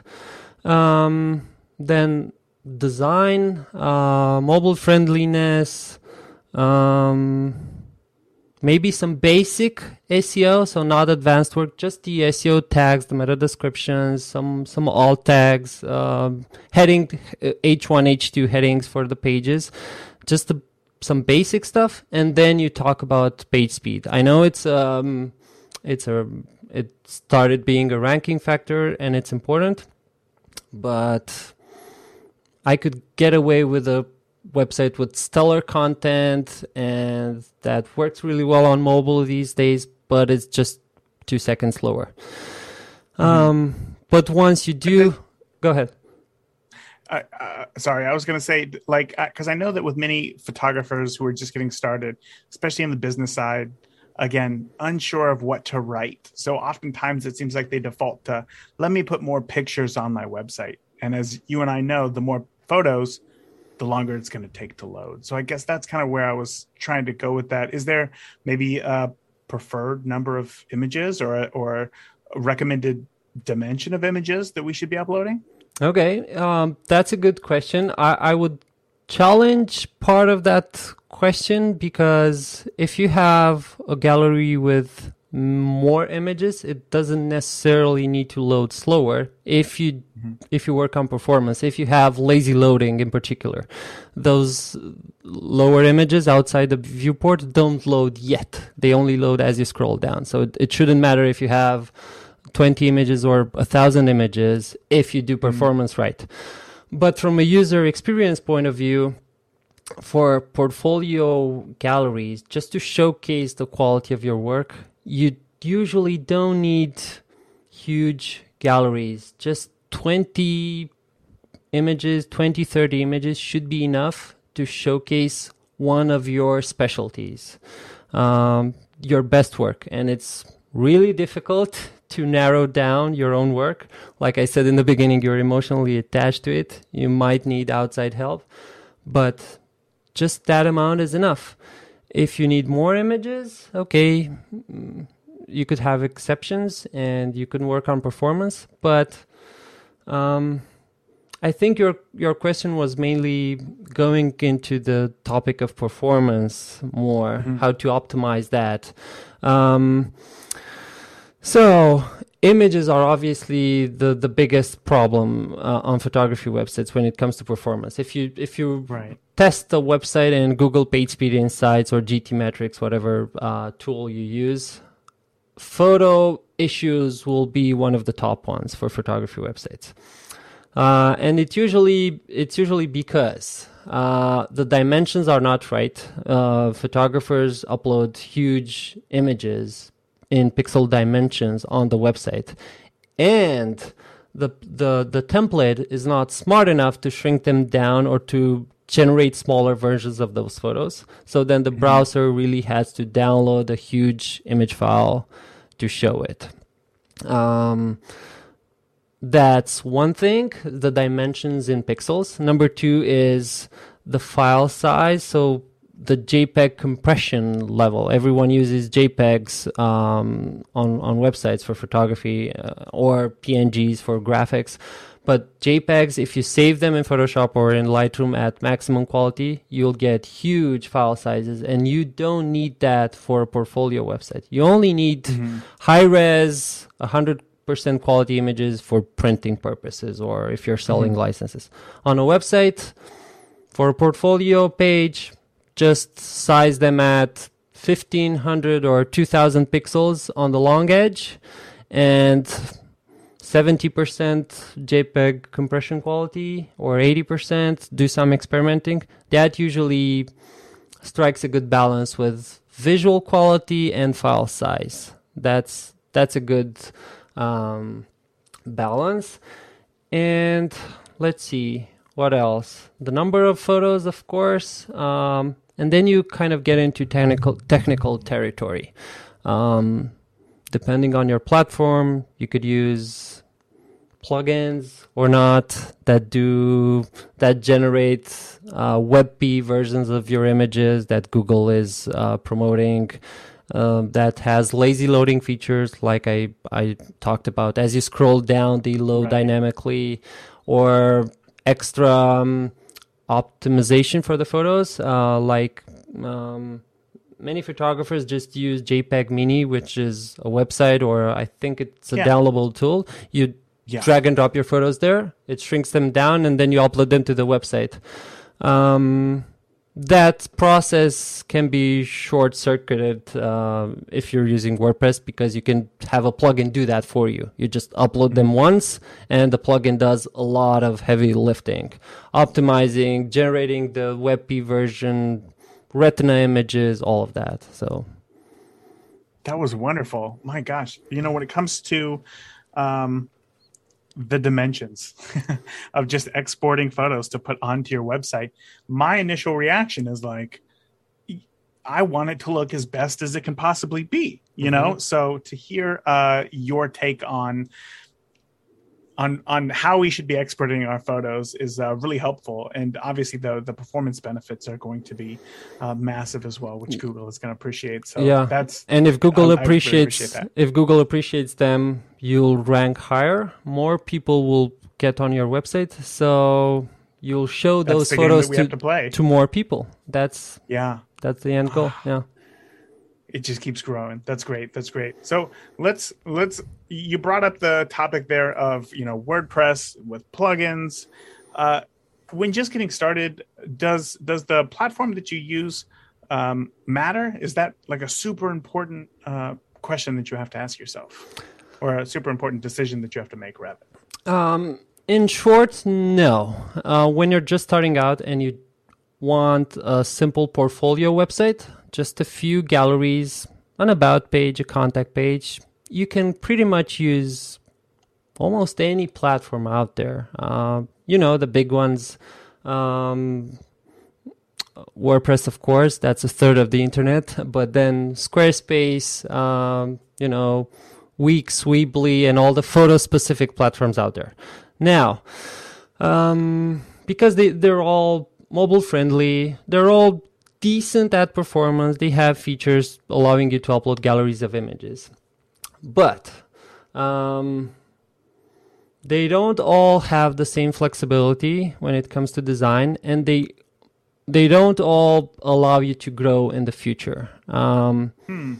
Um, then design, uh, mobile friendliness, Um, maybe some basic S E O, so not advanced work, just the S E O tags, the meta descriptions, some some alt tags, um, heading H one, H two headings for the pages, just the, some basic stuff, and then you talk about page speed. I know it's um, it's a it started being a ranking factor and it's important, but I could get away with a website with stellar content and that works really well on mobile these days, but it's just two seconds slower. Mm-hmm. Um, but once you do, go ahead. Uh, uh, sorry, I was going to say, like, because uh, I know that with many photographers who are just getting started, especially on the business side, again, unsure of what to write. So oftentimes it seems like they default to, let me put more pictures on my website. And as you and I know, the more photos, the longer it's going to take to load. So I guess that's kind of where I was trying to go with that. Is there maybe a preferred number of images or a, or a recommended dimension of images that we should be uploading? Okay, um, that's a good question. I, I would challenge part of that question, because if you have a gallery with more images, it doesn't necessarily need to load slower if you mm-hmm. if you work on performance. If you have lazy loading in particular, those lower images outside the viewport don't load yet. They only load as you scroll down. So it, it shouldn't matter if you have twenty images or a thousand images if you do performance mm-hmm. right. But from a user experience point of view, for portfolio galleries, just to showcase the quality of your work, you usually don't need huge galleries. Just twenty images, twenty, thirty images should be enough to showcase one of your specialties, um, your best work. And it's really difficult to narrow down your own work. Like I said in the beginning, you're emotionally attached to it. You might need outside help, but just that amount is enough. If you need more images, okay, you could have exceptions and you can work on performance. But um, I think your your question was mainly going into the topic of performance more, mm-hmm. how to optimize that. Um, so images are obviously the, the biggest problem uh, on photography websites when it comes to performance. If you if you right. test the website in Google PageSpeed Insights or G T Metrix, whatever uh, tool you use, photo issues will be one of the top ones for photography websites. Uh, and it usually it's usually because uh, the dimensions are not right. Uh, photographers upload huge images in pixel dimensions on the website, and the the the template is not smart enough to shrink them down or to generate smaller versions of those photos. So then the mm-hmm. browser really has to download a huge image file to show it. Um, that's one thing, the dimensions in pixels. Number two is the file size. So the JPEG compression level. Everyone uses JPEGs um, on, on websites for photography uh, or P N Gs for graphics. But JPEGs, if you save them in Photoshop or in Lightroom at maximum quality, you'll get huge file sizes, and you don't need that for a portfolio website. You only need mm-hmm. high-res, one hundred percent quality images for printing purposes or if you're selling mm-hmm. licenses. On a website, for a portfolio page, just size them at fifteen hundred or two thousand pixels on the long edge and seventy percent JPEG compression quality or eighty percent. Do some experimenting. That usually strikes a good balance with visual quality and file size. That's that's a good um, balance. And let's see, what else? The number of photos, of course. Um, and then you kind of get into technical technical territory. Um, depending on your platform, you could use plugins or not that do that generate uh, WebP versions of your images that Google is uh, promoting. Uh, that has lazy loading features, like I I talked about. As you scroll down, they load right. dynamically, or extra um, optimization for the photos, uh, like Um, many photographers just use JPEG Mini, which is a website, or I think it's a Yeah. downloadable tool. You Yeah. drag and drop your photos there. It shrinks them down, and then you upload them to the website. Um, that process can be short-circuited uh, if you're using WordPress, because you can have a plugin do that for you. You just upload them once, and the plugin does a lot of heavy lifting, optimizing, generating the WebP version, Retina images, all of that. So That was wonderful. My gosh. You know, when it comes to um, the dimensions of just exporting photos to put onto your website, my initial reaction is like, I want it to look as best as it can possibly be, you Mhm. know? So to hear uh, your take on on on how we should be exporting our photos is uh, really helpful. And obviously the the performance benefits are going to be uh, massive as well, which Google is going to appreciate. So yeah, that's and if Google I- I really appreciates appreciate that. if Google appreciates them, you'll rank higher. More people will get on your website, so you'll show That's those the game photos that we to, have to play. to more people. That's Yeah. that's the end goal. Yeah. It just keeps growing. That's great. That's great. So let's let's you brought up the topic there of, you know, WordPress with plugins. Uh, when just getting started, does does the platform that you use um, matter? Is that like a super important uh, question that you have to ask yourself, or a super important decision that you have to make, rather? Um, in short, no. Uh, when you're just starting out and you want a simple portfolio website, just a few galleries, an about page, a contact page, you can pretty much use almost any platform out there. Uh, you know, the big ones, um, WordPress, of course, that's a third of the internet, but then Squarespace, um, you know, Wix, Weebly, and all the photo-specific platforms out there. Now, um, because they, they're all mobile-friendly, they're all decent at performance, they have features allowing you to upload galleries of images. But um, they don't all have the same flexibility when it comes to design, and they they don't all allow you to grow in the future. Um, Hmm.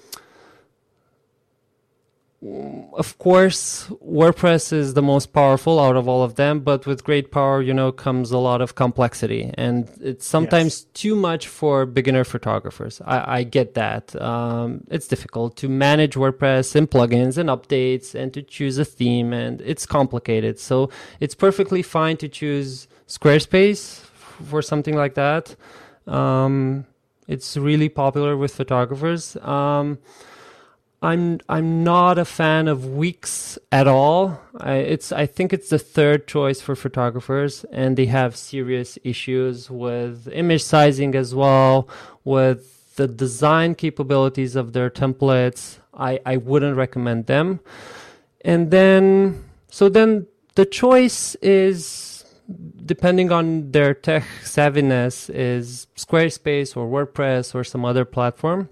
Of course, WordPress is the most powerful out of all of them, but with great power, you know, comes a lot of complexity, and it's sometimes Yes. too much for beginner photographers. I, I get that. Um, it's difficult to manage WordPress and plugins and updates and to choose a theme, and it's complicated. So it's perfectly fine to choose Squarespace for something like that. Um, it's really popular with photographers. Um, I'm I'm not a fan of Wix at all. I, it's I think it's the third choice for photographers, and they have serious issues with image sizing as well, with the design capabilities of their templates. I, I wouldn't recommend them. And then so then the choice is, depending on their tech savviness, is Squarespace or WordPress or some other platform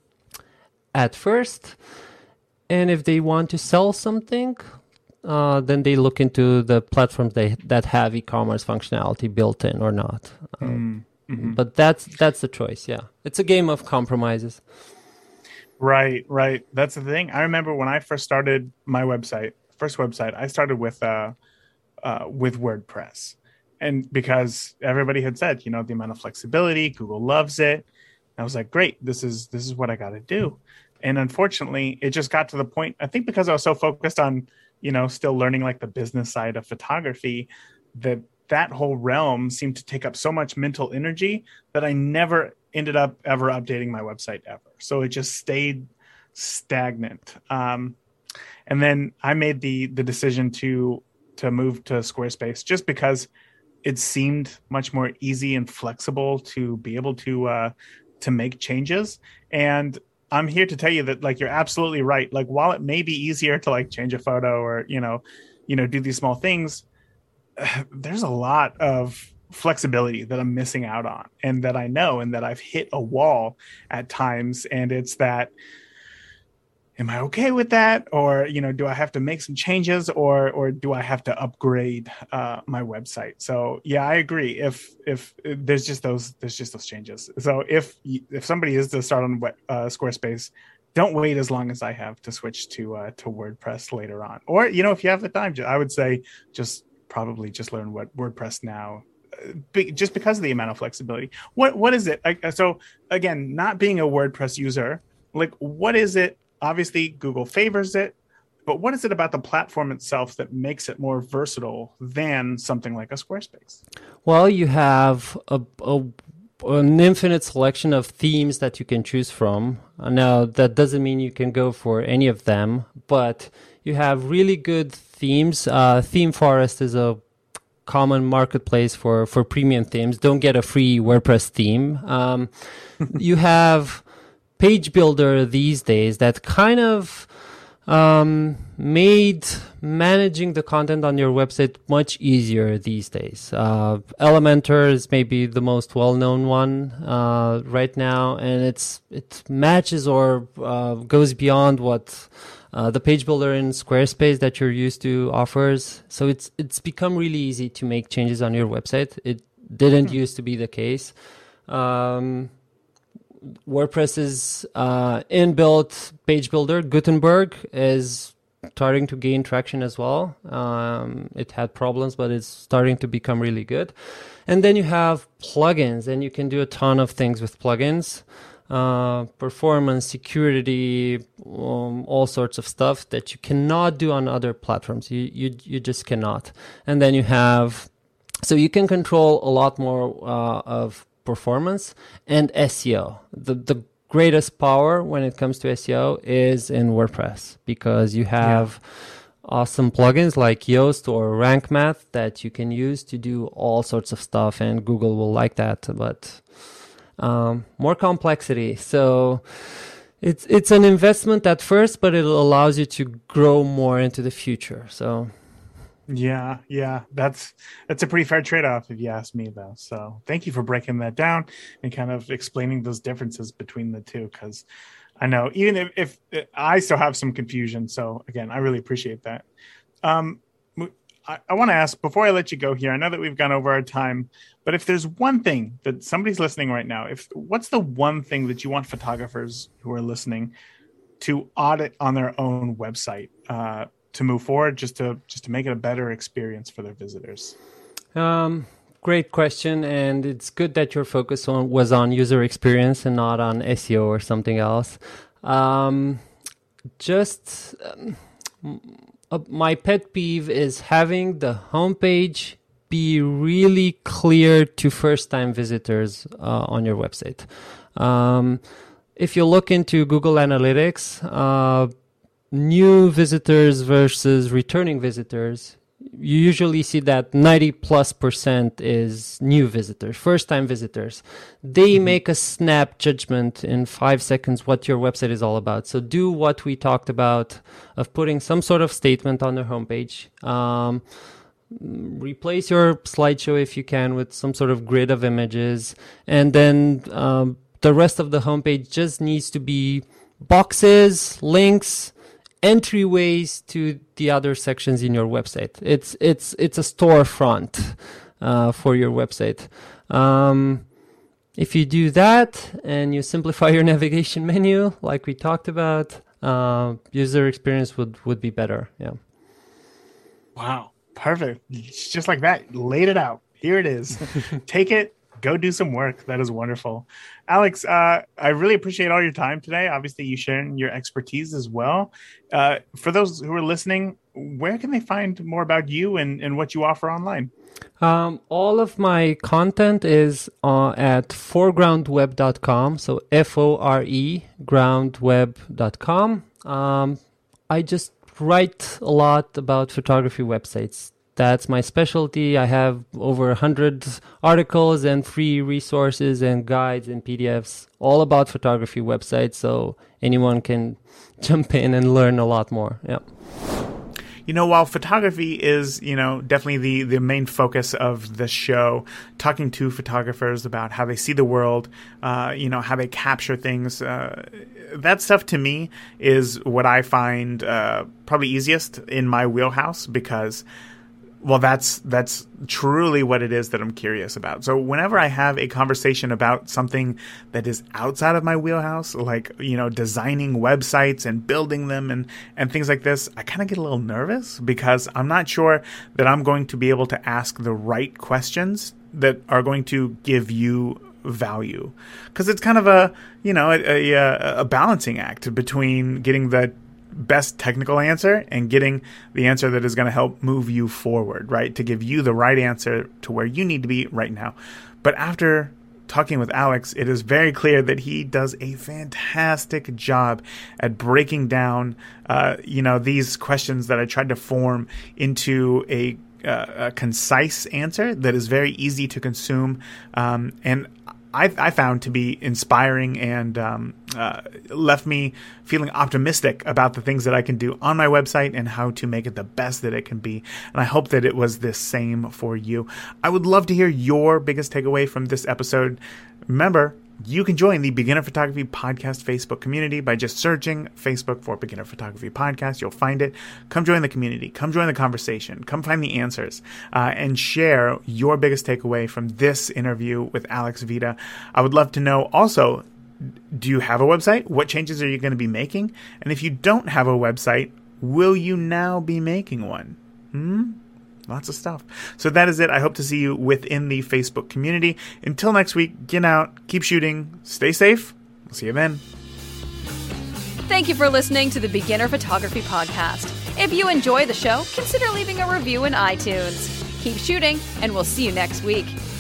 at first. And if they want to sell something, uh, then they look into the platforms they, that have e-commerce functionality built in or not. Um, Mm-hmm. But that's that's the choice. Yeah, it's a game of compromises. Right, right. That's the thing. I remember when I first started my website, first website, I started with uh, uh, with WordPress, and because everybody had said, you know, the amount of flexibility, Google loves it. I was like, great, this is this is what I got to do. And unfortunately, it just got to the point. I think because I was so focused on, you know, still learning like the business side of photography, that that whole realm seemed to take up so much mental energy that I never ended up ever updating my website ever. So it just stayed stagnant. Um, and then I made the the decision to to move to Squarespace just because it seemed much more easy and flexible to be able to uh, to make changes. And I'm here to tell you that, like, you're absolutely right. Like, while it may be easier to like change a photo or, you know, you know, do these small things, there's a lot of flexibility that I'm missing out on, and that I know, and that I've hit a wall at times. And it's that am I okay with that? Or, you know, do I have to make some changes, or, or do I have to upgrade uh, my website? So yeah, I agree. If, if there's just those, there's just those changes. So if, if somebody is to start on uh, Squarespace, don't wait as long as I have to switch to, uh, to WordPress later on. Or, you know, if you have the time, I would say just probably just learn what WordPress now, just because of the amount of flexibility. What, what is it? I, so again, not being a WordPress user, like what is it? Obviously, Google favors it, but what is it about the platform itself that makes it more versatile than something like a Squarespace? Well, you have a, a, an infinite selection of themes that you can choose from. Now, that doesn't mean you can go for any of them, but you have really good themes. Uh, ThemeForest is a common marketplace for, for premium themes. Don't get a free WordPress theme. Um, you have Page Builder these days that kind of um, made managing the content on your website much easier these days. Uh, Elementor is maybe the most well-known one uh, right now, and it's it matches or uh, goes beyond what uh, the Page Builder in Squarespace that you're used to offers. So it's it's become really easy to make changes on your website. It didn't hmm. used to be the case. Um, WordPress's uh, inbuilt page builder, Gutenberg, is starting to gain traction as well. Um, it had problems, but it's starting to become really good. And then you have plugins, and you can do a ton of things with plugins. Uh, performance, security, um, all sorts of stuff that you cannot do on other platforms. You, you, you just cannot. And then you have, so you can control a lot more uh, of performance and S E O. The the greatest power when it comes to S E O is in WordPress, because you have yeah. awesome plugins like Yoast or Rank Math that you can use to do all sorts of stuff, and Google will like that, but um, more complexity. So it's it's an investment at first, but it allows you to grow more into the future. So Yeah, yeah, that's that's a pretty fair trade-off if you ask me, though. So thank you for breaking that down and kind of explaining those differences between the two, because I know even if, if I still have some confusion. So again, I really appreciate that. Um, I, I want to ask, before I let you go here, I know that we've gone over our time, but if there's one thing that somebody's listening right now, if what's the one thing that you want photographers who are listening to audit on their own website uh, to move forward, just to just to make it a better experience for their visitors? Um, great question, and it's good that your focus on was on user experience and not on S E O or something else. Um, just um, uh, my pet peeve is having the homepage be really clear to first-time visitors uh, on your website. Um, if you look into Google Analytics, uh, new visitors versus returning visitors, you usually see that ninety plus percent is new visitors, first time visitors. They mm-hmm. make a snap judgment in five seconds what your website is all about. So do what we talked about of putting some sort of statement on their homepage. Um, replace your slideshow if you can with some sort of grid of images. And then um, the rest of the homepage just needs to be boxes, links, entryways to the other sections in your website. It's it's it's a storefront uh, for your website. Um, if you do that and you simplify your navigation menu, like we talked about, uh, user experience would, would be better. Yeah. Wow, perfect. Just like that, laid it out. Here it is. Take it. Go do some work. That is wonderful. Alex, uh, I really appreciate all your time today. Obviously, you sharing your expertise as well. Uh, for those who are listening, where can they find more about you and, and what you offer online? Um, all of my content is uh, at foreground web dot com. So F O R E, groundweb dot com. Um, I just write a lot about photography websites. That's my specialty. I have over one hundred articles and free resources and guides and P D Fs all about photography websites, so anyone can jump in and learn a lot more. Yeah. you know, while photography is, you know, definitely the, the main focus of the show, talking to photographers about how they see the world, uh, you know, how they capture things, uh, that stuff to me is what I find uh, probably easiest in my wheelhouse because, well, that's that's truly what it is that I'm curious about. So whenever I have a conversation about something that is outside of my wheelhouse, like, you know, designing websites and building them and, and things like this, I kind of get a little nervous because I'm not sure that I'm going to be able to ask the right questions that are going to give you value. Because it's kind of a, you know, a, a, a balancing act between getting the best technical answer and getting the answer that is going to help move you forward, right? To give you the right answer to where you need to be right now. But after talking with Alex, it is very clear that he does a fantastic job at breaking down, uh, you know, these questions that I tried to form into a, uh, a concise answer that is very easy to consume. Um, and I, I found to be inspiring and um, uh, left me feeling optimistic about the things that I can do on my website and how to make it the best that it can be. And I hope that it was the same for you. I would love to hear your biggest takeaway from this episode. Remember, you can join the Beginner Photography Podcast Facebook community by just searching Facebook for Beginner Photography Podcast. You'll find it. Come join the community. Come join the conversation. Come find the answers uh, and share your biggest takeaway from this interview with Alex Vida. I would love to know also, do you have a website? What changes are you going to be making? And if you don't have a website, will you now be making one? Hmm? Lots of stuff. So that is it. I hope to see you within the Facebook community. Until next week, get out, keep shooting, stay safe. We'll see you then. Thank you for listening to the Beginner Photography Podcast. If you enjoy the show, consider leaving a review in iTunes. Keep shooting, and we'll see you next week.